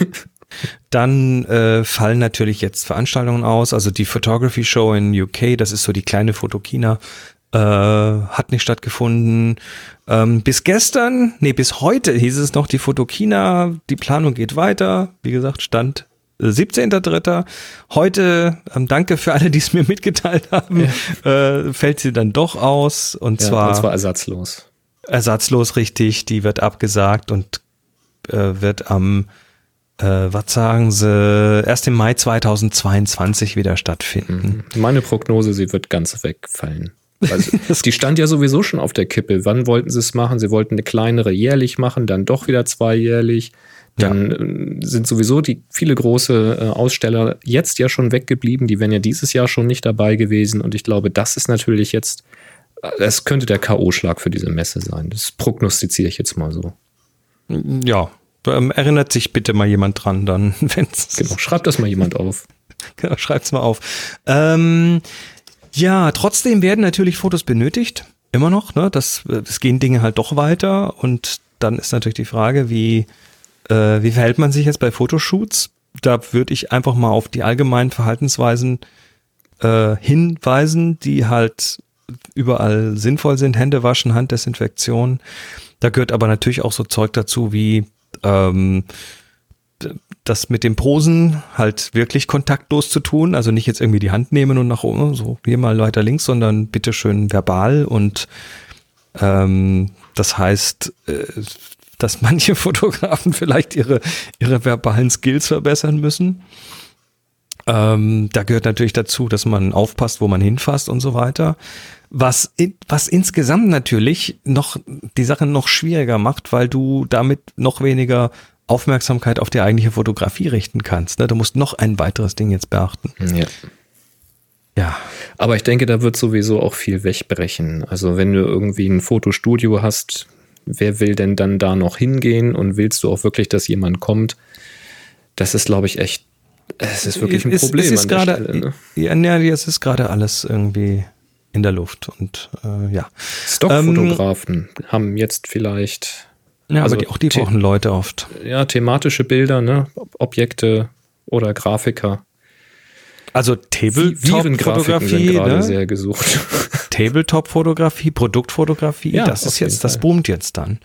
Dann fallen natürlich jetzt Veranstaltungen aus. Also die Photography Show in UK, das ist so die kleine Fotokina, hat nicht stattgefunden. Bis heute hieß es noch, die Fotokina, die Planung geht weiter. Wie gesagt, Stand 17.3. Heute, danke für alle, die es mir mitgeteilt haben, fällt sie dann doch aus. Und zwar ersatzlos. Ersatzlos, richtig. Die wird abgesagt und wird am was sagen sie, erst im Mai 2022 wieder stattfinden. Meine Prognose, sie wird ganz wegfallen. Also, die stand ja sowieso schon auf der Kippe. Wann wollten sie es machen? Sie wollten eine kleinere jährlich machen, dann doch wieder 2 jährlich. Dann sind sowieso viele große Aussteller jetzt ja schon weggeblieben. Die wären ja dieses Jahr schon nicht dabei gewesen. Und ich glaube, das ist natürlich jetzt, das könnte der K.O.-Schlag für diese Messe sein. Das prognostiziere ich jetzt mal so. Ja, erinnert sich bitte mal jemand dran dann. Genau, schreibt das mal jemand auf. Genau, schreibt's mal auf. Ja, trotzdem werden natürlich Fotos benötigt, immer noch, ne? Das gehen Dinge halt doch weiter und dann ist natürlich die Frage, wie verhält man sich jetzt bei Fotoshoots? Da würde ich einfach mal auf die allgemeinen Verhaltensweisen hinweisen, die halt überall sinnvoll sind. Hände waschen, Handdesinfektion. Da gehört aber natürlich auch so Zeug dazu wie das mit dem Posen halt wirklich kontaktlos zu tun, also nicht jetzt irgendwie die Hand nehmen und nach oben, so hier mal weiter links, sondern bitteschön verbal und das heißt, dass manche Fotografen vielleicht ihre verbalen Skills verbessern müssen. Da gehört natürlich dazu, dass man aufpasst, wo man hinfasst und so weiter. Was insgesamt natürlich noch die Sache noch schwieriger macht, weil du damit noch weniger Aufmerksamkeit auf die eigentliche Fotografie richten kannst. Ne? Du musst noch ein weiteres Ding jetzt beachten. Ja. Ja. Aber ich denke, da wird sowieso auch viel wegbrechen. Also wenn du irgendwie ein Fotostudio hast, wer will denn dann da noch hingehen und willst du auch wirklich, dass jemand kommt? Das ist, glaube ich, echt, es ist wirklich ein Problem es ist an der grade, Stelle. Ne? Es ist gerade alles irgendwie in der Luft und ja. Stockfotografen haben jetzt vielleicht... Ja, also aber auch die brauchen Leute oft. Ja, thematische Bilder, ne? Objekte oder Grafiker. Also Tabletop-Fotografie sind gerade ne? sehr gesucht. Tabletop-Fotografie, Produktfotografie, Ja, das boomt jetzt dann.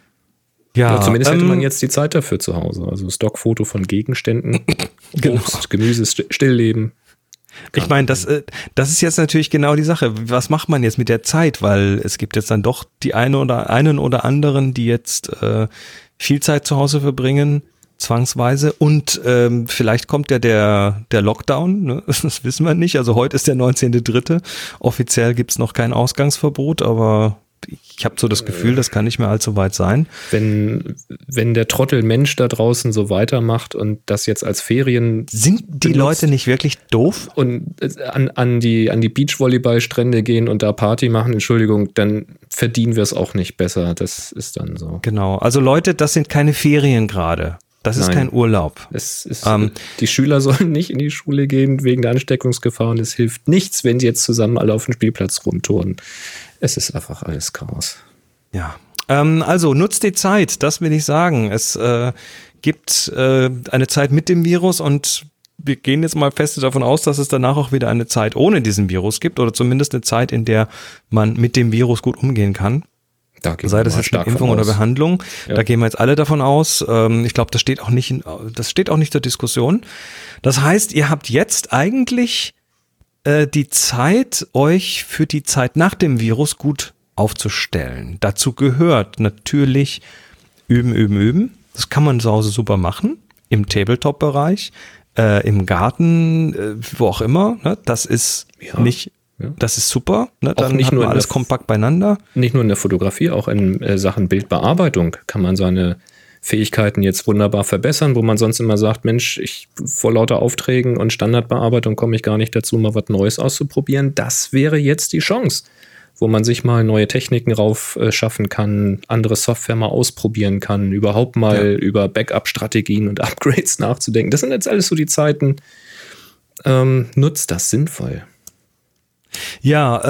Ja, zumindest hätte man jetzt die Zeit dafür zu Hause. Also Stockfoto von Gegenständen, Obst, Gemüse, Stillleben. Ich meine, das ist jetzt natürlich genau die Sache. Was macht man jetzt mit der Zeit? Weil es gibt jetzt dann doch die einen oder anderen, die jetzt viel Zeit zu Hause verbringen, zwangsweise. Und vielleicht kommt ja der Lockdown, ne? Das wissen wir nicht. Also heute ist der 19.3. Offiziell gibt's noch kein Ausgangsverbot, aber ich habe so das Gefühl, das kann nicht mehr allzu weit sein. Wenn der Trottel Mensch da draußen so weitermacht und das jetzt als Ferien sind die Leute nicht wirklich doof? Und an die Beachvolleyballstrände gehen und da Party machen, Entschuldigung, dann verdienen wir es auch nicht besser. Das ist dann so. Genau, also Leute, das sind keine Ferien gerade. Das ist kein Urlaub. Die Schüler sollen nicht in die Schule gehen wegen der Ansteckungsgefahr und es hilft nichts, wenn sie jetzt zusammen alle auf dem Spielplatz rumturnen. Es ist einfach alles Chaos. Ja, also nutzt die Zeit, das will ich sagen. Es gibt eine Zeit mit dem Virus und wir gehen jetzt mal fest davon aus, dass es danach auch wieder eine Zeit ohne diesen Virus gibt oder zumindest eine Zeit, in der man mit dem Virus gut umgehen kann. Sei das jetzt mit Impfung oder Behandlung. Ja. Da gehen wir jetzt alle davon aus. Ich glaube, das steht auch nicht zur Diskussion. Das heißt, ihr habt jetzt eigentlich die Zeit, euch für die Zeit nach dem Virus gut aufzustellen. Dazu gehört natürlich üben. Das kann man zu Hause super machen. Im Tabletop-Bereich, im Garten, wo auch immer. Ne? Das ist nicht... Ja. Das ist super, ne? Dann nicht hat nur man alles kompakt beieinander. Nicht nur in der Fotografie, auch in Sachen Bildbearbeitung kann man seine Fähigkeiten jetzt wunderbar verbessern, wo man sonst immer sagt, Mensch, vor lauter Aufträgen und Standardbearbeitung komme ich gar nicht dazu, mal was Neues auszuprobieren. Das wäre jetzt die Chance, wo man sich mal neue Techniken schaffen kann, andere Software mal ausprobieren kann, überhaupt mal über Backup-Strategien und Upgrades nachzudenken. Das sind jetzt alles so die Zeiten. Nutzt das sinnvoll. Ja,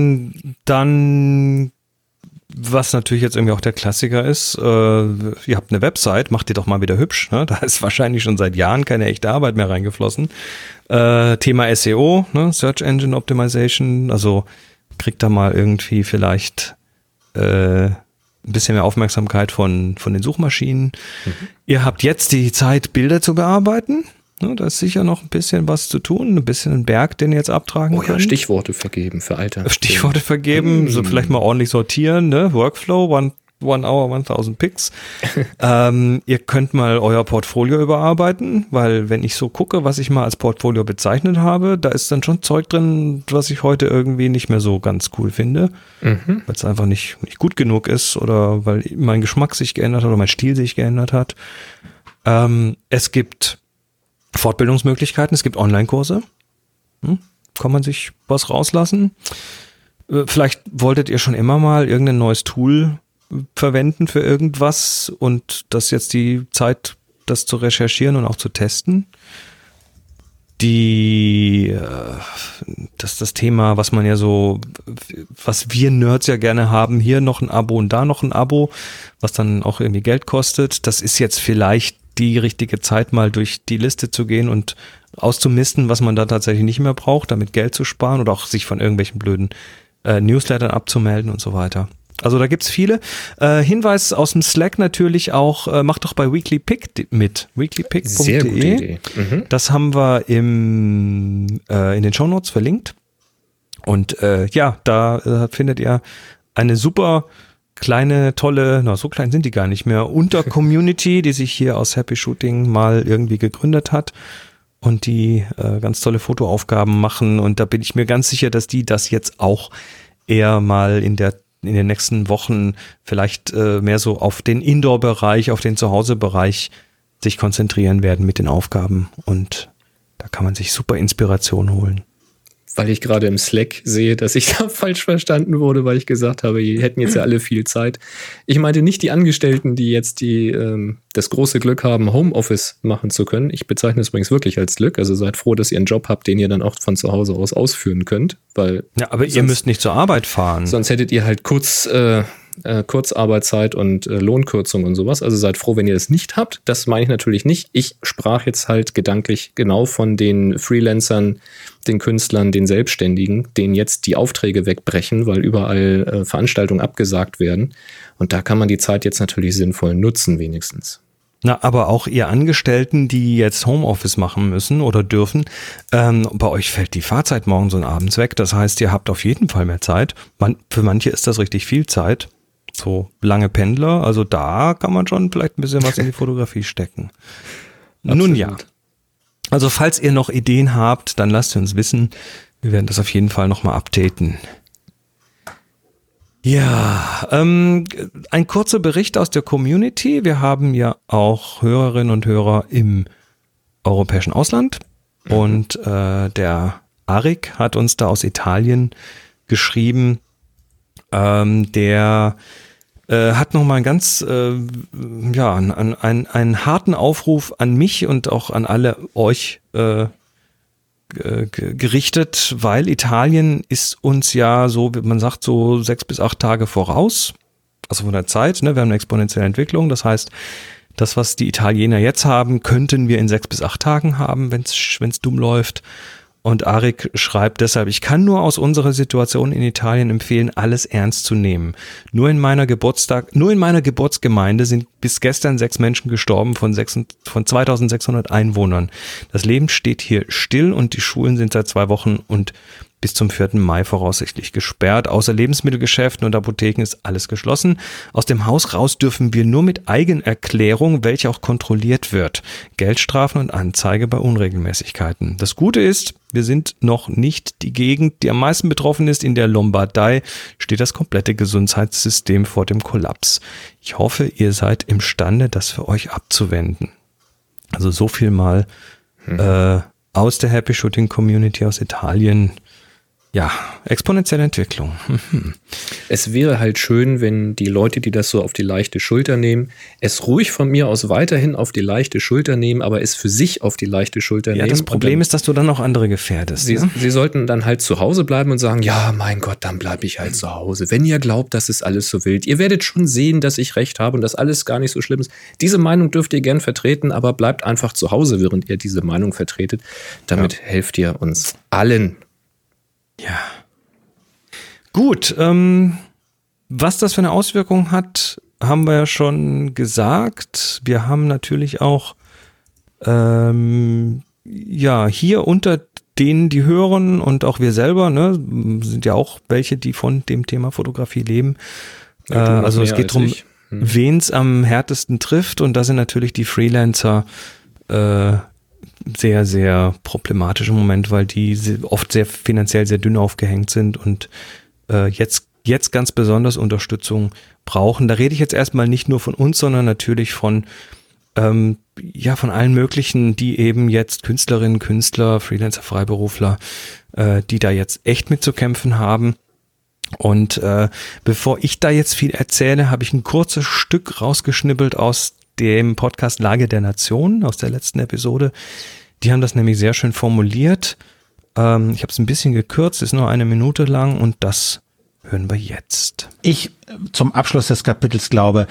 dann, was natürlich jetzt irgendwie auch der Klassiker ist, ihr habt eine Website, macht die doch mal wieder hübsch, ne? Da ist wahrscheinlich schon seit Jahren keine echte Arbeit mehr reingeflossen. Thema SEO, ne? Search Engine Optimization, also kriegt da mal irgendwie vielleicht ein bisschen mehr Aufmerksamkeit von den Suchmaschinen. Ihr habt jetzt die Zeit, Bilder zu bearbeiten. Da ist sicher noch ein bisschen was zu tun, ein bisschen ein Berg, den ihr jetzt abtragen könnt. Stichworte vergeben für Alter. Stichworte vergeben, so vielleicht mal ordentlich sortieren, ne? Workflow, one hour, 1000 Picks. Ihr könnt mal euer Portfolio überarbeiten, weil wenn ich so gucke, was ich mal als Portfolio bezeichnet habe, da ist dann schon Zeug drin, was ich heute irgendwie nicht mehr so ganz cool finde, weil es einfach nicht gut genug ist oder weil mein Geschmack sich geändert hat oder mein Stil sich geändert hat. Es gibt Fortbildungsmöglichkeiten, es gibt Online-Kurse. Kann man sich was rauslassen? Vielleicht wolltet ihr schon immer mal irgendein neues Tool verwenden für irgendwas und das jetzt die Zeit, das zu recherchieren und auch zu testen. Das Thema, was man ja so, was wir Nerds ja gerne haben, hier noch ein Abo und da noch ein Abo, was dann auch irgendwie Geld kostet. Das ist jetzt vielleicht die richtige Zeit, mal durch die Liste zu gehen und auszumisten, was man da tatsächlich nicht mehr braucht, damit Geld zu sparen oder auch sich von irgendwelchen blöden Newslettern abzumelden und so weiter. Also da gibt's viele. Hinweis aus dem Slack natürlich auch, macht doch bei Weeklypick mit. Weeklypick.de. Sehr gute Idee. Das haben wir in den Shownotes verlinkt. Und da findet ihr eine super kleine, tolle, so klein sind die gar nicht mehr, Unter-Community, die sich hier aus Happy Shooting mal irgendwie gegründet hat und die ganz tolle Fotoaufgaben machen. Und da bin ich mir ganz sicher, dass die das jetzt auch eher mal in den nächsten Wochen vielleicht mehr so auf den Indoor-Bereich, auf den Zuhause-Bereich sich konzentrieren werden mit den Aufgaben. Und da kann man sich super Inspiration holen. Weil ich gerade im Slack sehe, dass ich da falsch verstanden wurde, weil ich gesagt habe, die hätten jetzt ja alle viel Zeit. Ich meinte nicht die Angestellten, die jetzt das große Glück haben, Homeoffice machen zu können. Ich bezeichne es übrigens wirklich als Glück. Also seid froh, dass ihr einen Job habt, den ihr dann auch von zu Hause aus ausführen könnt. Weil aber ihr müsst nicht zur Arbeit fahren. Sonst hättet ihr halt Kurzarbeitszeit und Lohnkürzung und sowas. Also seid froh, wenn ihr das nicht habt. Das meine ich natürlich nicht. Ich sprach jetzt halt gedanklich genau von den Freelancern, den Künstlern, den Selbstständigen, denen jetzt die Aufträge wegbrechen, weil überall Veranstaltungen abgesagt werden. Und da kann man die Zeit jetzt natürlich sinnvoll nutzen, wenigstens. Na, aber auch ihr Angestellten, die jetzt Homeoffice machen müssen oder dürfen, bei euch fällt die Fahrzeit morgens und abends weg. Das heißt, ihr habt auf jeden Fall mehr Zeit. Für manche ist das richtig viel Zeit. So lange Pendler, also da kann man schon vielleicht ein bisschen was in die Fotografie stecken. Nun ja. Also falls ihr noch Ideen habt, dann lasst uns wissen. Wir werden das auf jeden Fall nochmal updaten. Ja, ein kurzer Bericht aus der Community. Wir haben ja auch Hörerinnen und Hörer im europäischen Ausland. Und der Arik hat uns da aus Italien geschrieben, der hat nochmal einen harten Aufruf an mich und auch an alle euch gerichtet, weil Italien ist uns ja so, man sagt so 6 bis 8 Tage voraus, also von der Zeit, ne? Wir haben eine exponentielle Entwicklung, das heißt, das, was die Italiener jetzt haben, könnten wir in 6 bis 8 Tagen haben, wenn es dumm läuft. Und Arik schreibt deshalb, ich kann nur aus unserer Situation in Italien empfehlen, alles ernst zu nehmen. Nur in meiner Geburtsgemeinde sind bis gestern 6 Menschen gestorben von 2600 Einwohnern. Das Leben steht hier still und die Schulen sind seit 2 Wochen und bis zum 4. Mai voraussichtlich gesperrt. Außer Lebensmittelgeschäften und Apotheken ist alles geschlossen. Aus dem Haus raus dürfen wir nur mit Eigenerklärung, welche auch kontrolliert wird. Geldstrafen und Anzeige bei Unregelmäßigkeiten. Das Gute ist, wir sind noch nicht die Gegend, die am meisten betroffen ist. In der Lombardei steht das komplette Gesundheitssystem vor dem Kollaps. Ich hoffe, ihr seid imstande, das für euch abzuwenden. Also so viel mal aus der Happy Shooting Community aus Italien. Ja, exponentielle Entwicklung. Es wäre halt schön, wenn die Leute, die das so auf die leichte Schulter nehmen, es ruhig von mir aus weiterhin auf die leichte Schulter nehmen, aber es für sich auf die leichte Schulter nehmen. Ja, das Problem ist, dass du dann auch andere gefährdest. Sie sollten dann halt zu Hause bleiben und sagen, ja, mein Gott, dann bleibe ich halt zu Hause. Wenn ihr glaubt, das ist alles so wild, ihr werdet schon sehen, dass ich recht habe und dass alles gar nicht so schlimm ist. Diese Meinung dürft ihr gern vertreten, aber bleibt einfach zu Hause, während ihr diese Meinung vertretet. Damit helft ihr uns allen. Ja. Gut, was das für eine Auswirkung hat, haben wir ja schon gesagt. Wir haben natürlich auch hier unter denen, die hören und auch wir selber, ne, sind ja auch welche, die von dem Thema Fotografie leben. Also es geht darum, wen es am härtesten trifft, und da sind natürlich die Freelancer sehr, sehr problematisch im Moment, weil die oft sehr finanziell sehr dünn aufgehängt sind und jetzt ganz besonders Unterstützung brauchen. Da rede ich jetzt erstmal nicht nur von uns, sondern natürlich von allen möglichen, die eben jetzt Künstlerinnen, Künstler, Freelancer, Freiberufler, die da jetzt echt mitzukämpfen haben. Und bevor ich da jetzt viel erzähle, habe ich ein kurzes Stück rausgeschnippelt aus dem Podcast Lage der Nation, aus der letzten Episode. Die haben das nämlich sehr schön formuliert. Ich habe es ein bisschen gekürzt, ist nur 1 Minute lang, und das hören wir jetzt. Ich zum Abschluss des Kapitels glaube,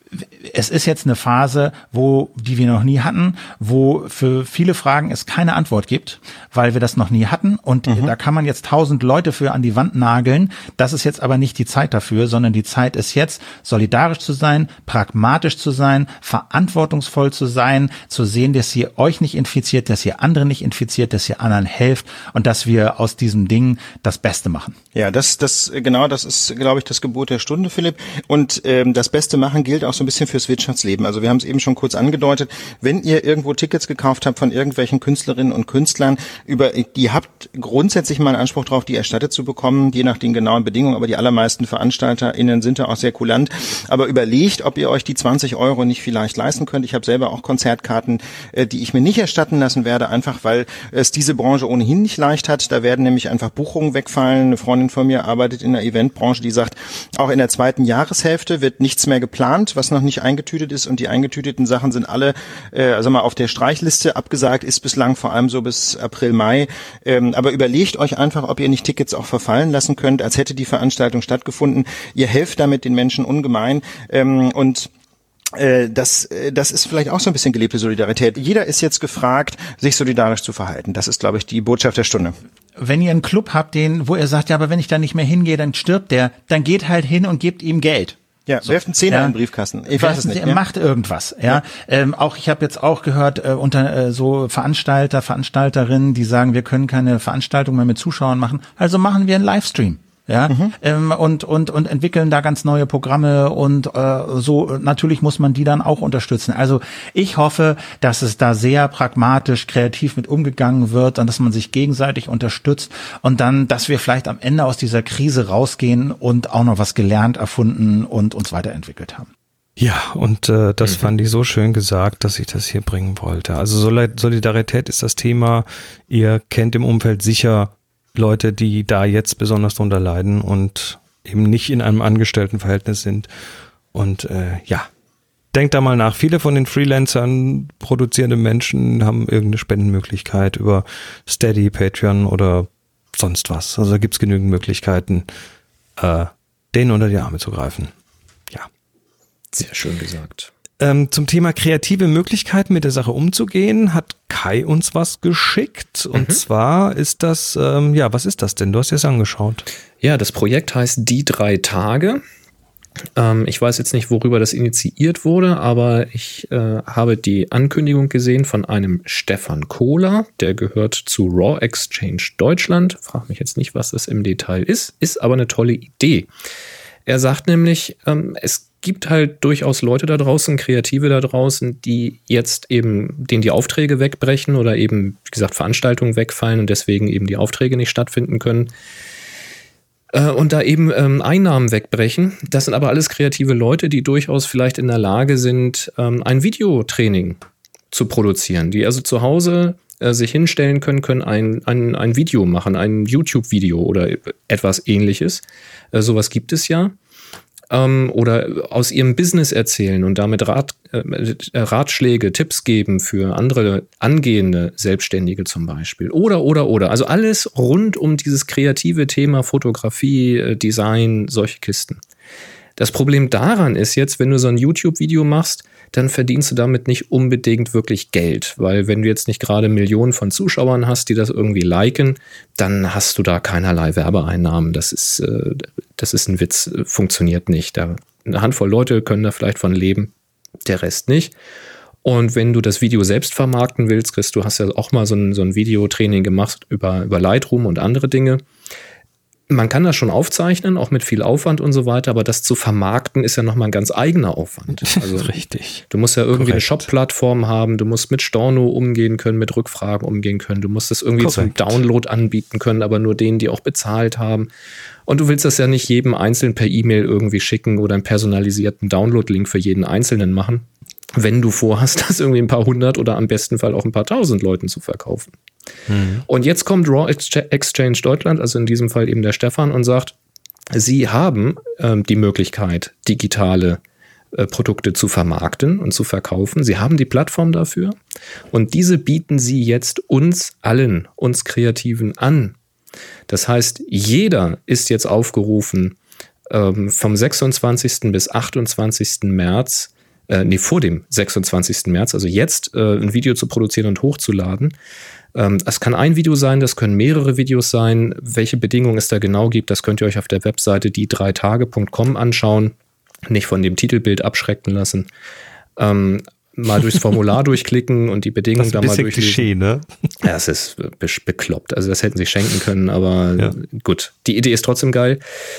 es ist jetzt eine Phase, die wir noch nie hatten, wo für viele Fragen es keine Antwort gibt, weil wir das noch nie hatten. Und da kann man jetzt 1000 Leute für an die Wand nageln. Das ist jetzt aber nicht die Zeit dafür, sondern die Zeit ist jetzt, solidarisch zu sein, pragmatisch zu sein, verantwortungsvoll zu sein, zu sehen, dass ihr euch nicht infiziert, dass ihr andere nicht infiziert, dass ihr anderen helft und dass wir aus diesem Ding das Beste machen. Ja, das ist, glaube ich, das Gebot der Stunde, Philipp. Und das Beste machen gilt auch so ein bisschen fürs Wirtschaftsleben. Also wir haben es eben schon kurz angedeutet. Wenn ihr irgendwo Tickets gekauft habt von irgendwelchen Künstlerinnen und Künstlern, die habt grundsätzlich mal einen Anspruch drauf, die erstattet zu bekommen, je nach den genauen Bedingungen. Aber die allermeisten VeranstalterInnen sind da auch sehr kulant. Aber überlegt, ob ihr euch die 20 € nicht vielleicht leisten könnt. Ich habe selber auch Konzertkarten, die ich mir nicht erstatten lassen werde, einfach weil es diese Branche ohnehin nicht leicht hat. Da werden nämlich einfach Buchungen wegfallen. Eine Freundin von mir arbeitet in der Eventbranche, die sagt, auch in der zweiten Jahreshälfte wird nichts mehr geplant, was noch nicht eingetütet ist, und die eingetüteten Sachen sind alle auf der Streichliste. Abgesagt ist bislang vor allem so bis April, Mai. Aber überlegt euch einfach, ob ihr nicht Tickets auch verfallen lassen könnt, als hätte die Veranstaltung stattgefunden. Ihr helft damit den Menschen ungemein. Das ist vielleicht auch so ein bisschen gelebte Solidarität. Jeder ist jetzt gefragt, sich solidarisch zu verhalten. Das ist, glaube ich, die Botschaft der Stunde. Wenn ihr einen Club habt, wo ihr sagt, ja, aber wenn ich da nicht mehr hingehe, dann stirbt der, dann geht halt hin und gebt ihm Geld. Ja, so. Werft einen Zehner in den Briefkasten. Ich weiß es nicht. Macht irgendwas. Ja. Ich habe jetzt auch gehört unter so Veranstalterinnen, die sagen, wir können keine Veranstaltung mehr mit Zuschauern machen. Also machen wir einen Livestream. Ja, und entwickeln da ganz neue Programme und so. Natürlich muss man die dann auch unterstützen. Also ich hoffe, dass es da sehr pragmatisch, kreativ mit umgegangen wird und dass man sich gegenseitig unterstützt und dann, dass wir vielleicht am Ende aus dieser Krise rausgehen und auch noch was gelernt, erfunden und uns weiterentwickelt haben. Ja, und das fand ich so schön gesagt, dass ich das hier bringen wollte. Also Solidarität ist das Thema. Ihr kennt im Umfeld sicher Leute, die da jetzt besonders drunter leiden und eben nicht in einem Angestelltenverhältnis sind. Und denkt da mal nach. Viele von den Freelancern, produzierende Menschen haben irgendeine Spendenmöglichkeit über Steady, Patreon oder sonst was. Also da gibt's genügend Möglichkeiten, denen unter die Arme zu greifen. Ja. Sehr schön gesagt. Zum Thema kreative Möglichkeiten mit der Sache umzugehen, hat Kai uns was geschickt. Und zwar ist das, was ist das denn? Du hast dir das angeschaut. Ja, das Projekt heißt Die 3 Tage. Ich weiß jetzt nicht, worüber das initiiert wurde, aber ich habe die Ankündigung gesehen von einem Stefan Kohler, der gehört zu Raw Exchange Deutschland. Frag mich jetzt nicht, was das im Detail ist aber eine tolle Idee. Er sagt nämlich, es gibt halt durchaus Leute da draußen, Kreative da draußen, die jetzt eben, denen die Aufträge wegbrechen oder eben, wie gesagt, Veranstaltungen wegfallen und deswegen eben die Aufträge nicht stattfinden können. Und da eben Einnahmen wegbrechen. Das sind aber alles kreative Leute, die durchaus vielleicht in der Lage sind, ein Videotraining zu produzieren, die also zu Hause sich hinstellen können ein Video machen, ein YouTube-Video oder etwas Ähnliches. Sowas gibt es ja. Oder aus ihrem Business erzählen und damit Ratschläge, Tipps geben für andere angehende Selbstständige zum Beispiel. Oder. Also alles rund um dieses kreative Thema Fotografie, Design, solche Kisten. Das Problem daran ist jetzt, wenn du so ein YouTube-Video machst, dann verdienst du damit nicht unbedingt wirklich Geld. Weil wenn du jetzt nicht gerade Millionen von Zuschauern hast, die das irgendwie liken, dann hast du da keinerlei Werbeeinnahmen. Das ist ein Witz, funktioniert nicht. Eine Handvoll Leute können da vielleicht von leben, der Rest nicht. Und wenn du das Video selbst vermarkten willst, Chris, du hast ja auch mal so ein Videotraining gemacht über Lightroom und andere Dinge. Man kann das schon aufzeichnen, auch mit viel Aufwand und so weiter, aber das zu vermarkten ist ja nochmal ein ganz eigener Aufwand. Also richtig. Du musst ja irgendwie eine Shop-Plattform haben, du musst mit Storno umgehen können, mit Rückfragen umgehen können, du musst es irgendwie zum Download anbieten können, aber nur denen, die auch bezahlt haben. Und du willst das ja nicht jedem einzeln per E-Mail irgendwie schicken oder einen personalisierten Download-Link für jeden Einzelnen machen, wenn du vorhast, das irgendwie ein paar hundert oder am besten Fall auch ein paar tausend Leuten zu verkaufen. Und jetzt kommt Raw Exchange Deutschland, also in diesem Fall eben der Stefan, und sagt, sie haben die Möglichkeit, digitale Produkte zu vermarkten und zu verkaufen. Sie haben die Plattform dafür und diese bieten sie jetzt uns Kreativen an. Das heißt, jeder ist jetzt aufgerufen, vom 26. bis 28. März vor dem 26. März, also jetzt ein Video zu produzieren und hochzuladen. Es kann ein Video sein, das können mehrere Videos sein. Welche Bedingungen es da genau gibt, das könnt ihr euch auf der Webseite die3tage.com anschauen. Nicht von dem Titelbild abschrecken lassen. Mal durchs Formular durchklicken und die Bedingungen da mal durchlesen. Klischee, ne? Ja, es ist bekloppt. Also das hätten sie schenken können, aber gut. Die Idee ist trotzdem geil.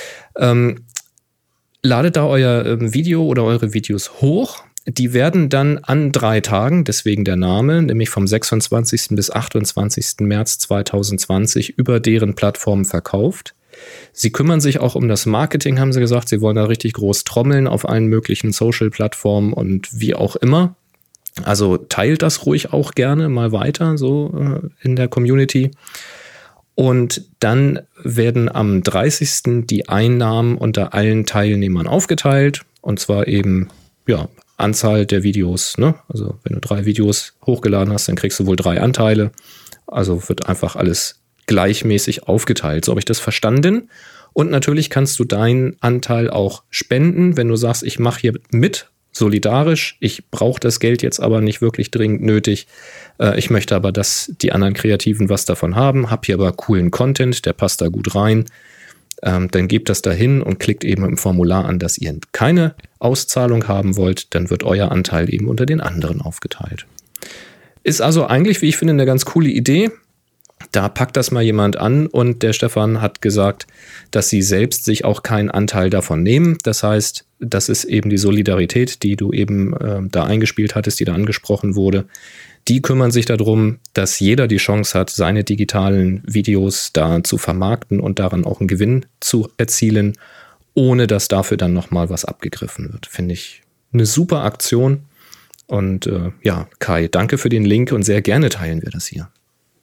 Ladet da euer Video oder eure Videos hoch. Die werden dann an 3 Tagen, deswegen der Name, nämlich vom 26. bis 28. März 2020 über deren Plattformen verkauft. Sie kümmern sich auch um das Marketing, haben sie gesagt. Sie wollen da richtig groß trommeln auf allen möglichen Social-Plattformen und wie auch immer. Also teilt das ruhig auch gerne mal weiter, so in der Community. Und dann werden am 30. die Einnahmen unter allen Teilnehmern aufgeteilt. Und zwar eben, Anzahl der Videos, ne? Also wenn du 3 Videos hochgeladen hast, dann kriegst du wohl 3 Anteile. Also wird einfach alles gleichmäßig aufgeteilt. So habe ich das verstanden. Und natürlich kannst du deinen Anteil auch spenden, wenn du sagst, ich mache hier mit, solidarisch. Ich brauche das Geld jetzt aber nicht wirklich dringend nötig. Ich möchte aber, dass die anderen Kreativen was davon haben. Hab hier aber coolen Content, der passt da gut rein. Dann gebt das dahin und klickt eben im Formular an, dass ihr keine Auszahlung haben wollt. Dann wird euer Anteil eben unter den anderen aufgeteilt. Ist also eigentlich, wie ich finde, eine ganz coole Idee. Da packt das mal jemand an und der Stefan hat gesagt, dass sie selbst sich auch keinen Anteil davon nehmen. Das heißt, das ist eben die Solidarität, die du eben da eingespielt hattest, die da angesprochen wurde. Die kümmern sich darum, dass jeder die Chance hat, seine digitalen Videos da zu vermarkten und daran auch einen Gewinn zu erzielen, ohne dass dafür dann nochmal was abgegriffen wird. Finde ich eine super Aktion. Und Kai, danke für den Link und sehr gerne teilen wir das hier.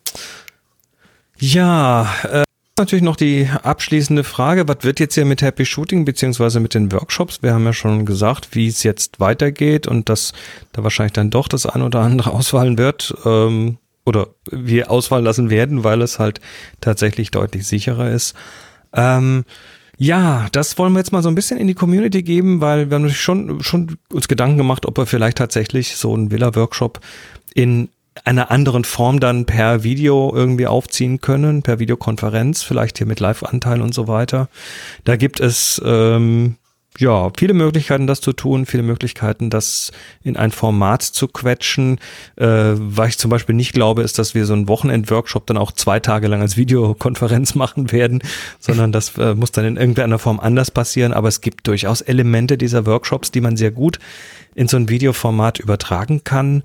Ja, natürlich noch die abschließende Frage, was wird jetzt hier mit Happy Shooting beziehungsweise mit den Workshops? Wir haben ja schon gesagt, wie es jetzt weitergeht und dass da wahrscheinlich dann doch das ein oder andere ausfallen wird oder wir ausfallen lassen werden, weil es halt tatsächlich deutlich sicherer ist. Ja, das wollen wir jetzt mal so ein bisschen in die Community geben, weil wir haben natürlich schon uns Gedanken gemacht, ob wir vielleicht tatsächlich so einen Villa-Workshop in einer anderen Form dann per Video irgendwie aufziehen können, per Videokonferenz, vielleicht hier mit Live-Anteil und so weiter. Da gibt es viele Möglichkeiten, das zu tun, viele Möglichkeiten, das in ein Format zu quetschen. Was ich zum Beispiel nicht glaube, ist, dass wir so einen Wochenend-Workshop dann auch 2 Tage lang als Videokonferenz machen werden, sondern das muss dann in irgendeiner Form anders passieren. Aber es gibt durchaus Elemente dieser Workshops, die man sehr gut in so ein Videoformat übertragen kann.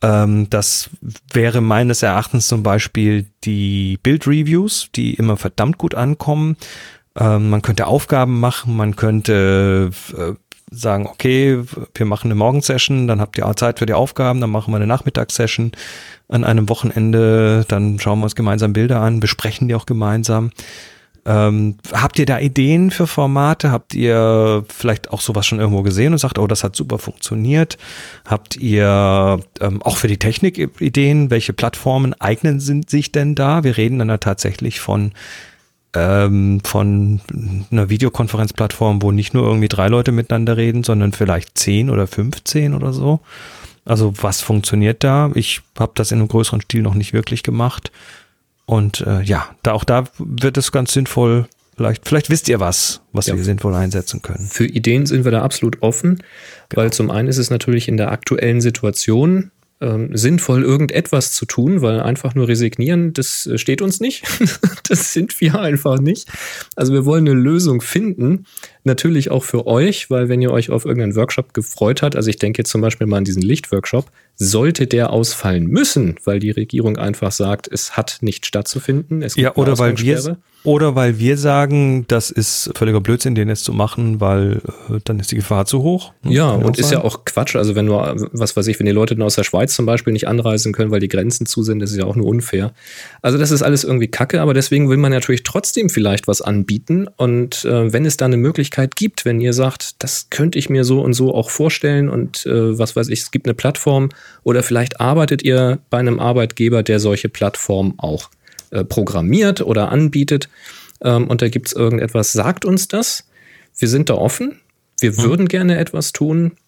Das wäre meines Erachtens zum Beispiel die Bildreviews, die immer verdammt gut ankommen. Man könnte Aufgaben machen, man könnte sagen, okay, wir machen eine Morgensession, dann habt ihr Zeit für die Aufgaben, dann machen wir eine Nachmittagssession an einem Wochenende, dann schauen wir uns gemeinsam Bilder an, besprechen die auch gemeinsam. Habt ihr da Ideen für Formate? Habt ihr vielleicht auch sowas schon irgendwo gesehen und sagt, oh, das hat super funktioniert? Habt ihr auch für die Technik Ideen? Welche Plattformen eignen sich denn da? Wir reden dann ja tatsächlich von einer Videokonferenzplattform, wo nicht nur irgendwie 3 Leute miteinander reden, sondern vielleicht 10 oder 15 oder so. Also was funktioniert da? Ich habe das in einem größeren Stil noch nicht wirklich gemacht. Und da wird es ganz sinnvoll, vielleicht wisst ihr was wir sinnvoll einsetzen können. Für Ideen sind wir da absolut offen, weil zum einen ist es natürlich in der aktuellen Situation sinnvoll, irgendetwas zu tun, weil einfach nur resignieren, das steht uns nicht. Das sind wir einfach nicht. Also wir wollen eine Lösung finden, natürlich auch für euch, weil wenn ihr euch auf irgendeinen Workshop gefreut habt, also ich denke jetzt zum Beispiel mal an diesen Lichtworkshop, sollte der ausfallen müssen, weil die Regierung einfach sagt, es hat nicht stattzufinden. Es gibt oder weil wir sagen, das ist völliger Blödsinn, den jetzt zu machen, weil dann ist die Gefahr zu hoch. Ja, und ist ja auch Quatsch. Also wenn nur, wenn die Leute dann aus der Schweiz zum Beispiel nicht anreisen können, weil die Grenzen zu sind, das ist ja auch nur unfair. Also das ist alles irgendwie Kacke, aber deswegen will man natürlich trotzdem vielleicht was anbieten. Und wenn es da eine Möglichkeit gibt, wenn ihr sagt, das könnte ich mir so und so auch vorstellen und es gibt eine Plattform oder vielleicht arbeitet ihr bei einem Arbeitgeber, der solche Plattformen auch programmiert oder anbietet und da gibt es irgendetwas, sagt uns das. Wir sind da offen. Wir würden gerne etwas tun.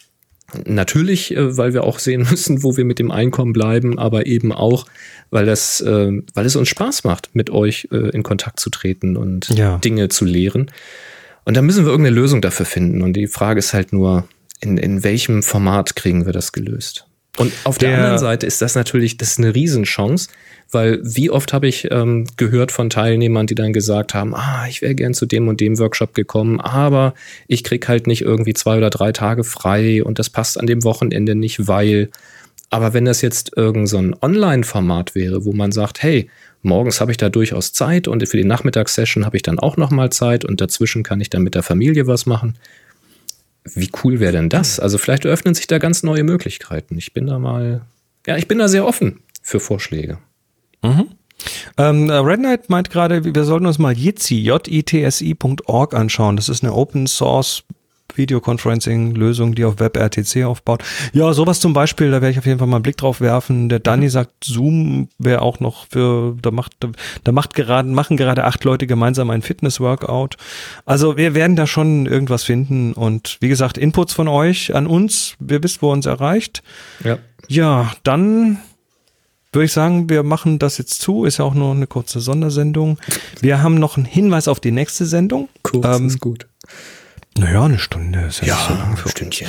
Natürlich, weil wir auch sehen müssen, wo wir mit dem Einkommen bleiben, aber eben auch, weil es uns Spaß macht, mit euch in Kontakt zu treten und Dinge zu lehren. Und da müssen wir irgendeine Lösung dafür finden. Und die Frage ist halt nur, in welchem Format kriegen wir das gelöst? Und auf der anderen Seite ist das natürlich, das ist eine Riesenchance, weil wie oft habe ich gehört von Teilnehmern, die dann gesagt haben, ich wäre gern zu dem und dem Workshop gekommen, aber ich krieg halt nicht irgendwie 2 oder 3 Tage frei und das passt an dem Wochenende nicht, weil. Aber wenn das jetzt irgend so ein Online-Format wäre, wo man sagt, hey, morgens habe ich da durchaus Zeit und für die Nachmittagssession habe ich dann auch nochmal Zeit und dazwischen kann ich dann mit der Familie was machen. Wie cool wäre denn das? Also vielleicht eröffnen sich da ganz neue Möglichkeiten. Ich bin da sehr offen für Vorschläge. Mhm. Red Knight meint gerade, wir sollten uns mal jitsi.org anschauen. Das ist eine Open Source Videoconferencing-Lösung, die auf WebRTC aufbaut. Ja, sowas zum Beispiel, da werde ich auf jeden Fall mal einen Blick drauf werfen. Der Danny sagt, Zoom wäre auch noch machen gerade 8 Leute gemeinsam ein Fitness-Workout. Also wir werden da schon irgendwas finden und wie gesagt, Inputs von euch an uns, ihr wisst, wo uns erreicht. Ja, dann würde ich sagen, wir machen das jetzt zu, ist ja auch nur eine kurze Sondersendung. Wir haben noch einen Hinweis auf die nächste Sendung. Kurz ist gut. Naja, eine Stunde ist ja nicht so lang für ein Stündchen.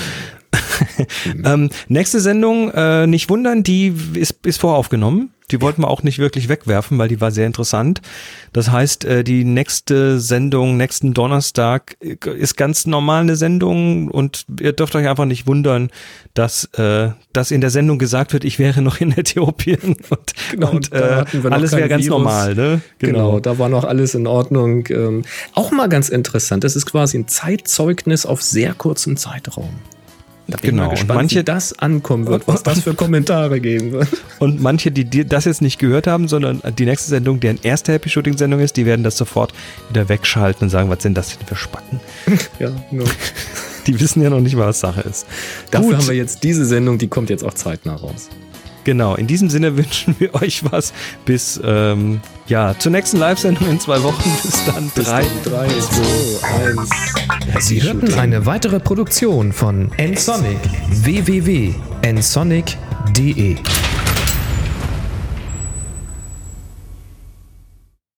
Nächste Sendung, nicht wundern, die ist voraufgenommen. Die wollten wir auch nicht wirklich wegwerfen, weil die war sehr interessant. Das heißt, die nächste Sendung, nächsten Donnerstag, ist ganz normal eine Sendung und ihr dürft euch einfach nicht wundern, dass in der Sendung gesagt wird, ich wäre noch in Äthiopien und alles wäre ganz normal. Ne? Genau, da war noch alles in Ordnung. Auch mal ganz interessant, das ist quasi ein Zeitzeugnis auf sehr kurzem Zeitraum. Da bin ich mal gespannt, wie das ankommen wird, was das für Kommentare geben wird. Und manche, die das jetzt nicht gehört haben, sondern die nächste Sendung, deren erste Happy Shooting Sendung ist, die werden das sofort wieder wegschalten und sagen, was sind das denn für Spacken? Ja, nur. Die wissen ja noch nicht mal, was Sache ist. Dafür haben wir jetzt diese Sendung, die kommt jetzt auch zeitnah raus. Genau, in diesem Sinne wünschen wir euch was bis zur nächsten Live-Sendung in 2 Wochen. Bis dann. 3, 2, 1. Sie hörten eine weitere Produktion von nsonic. www.nsonic.de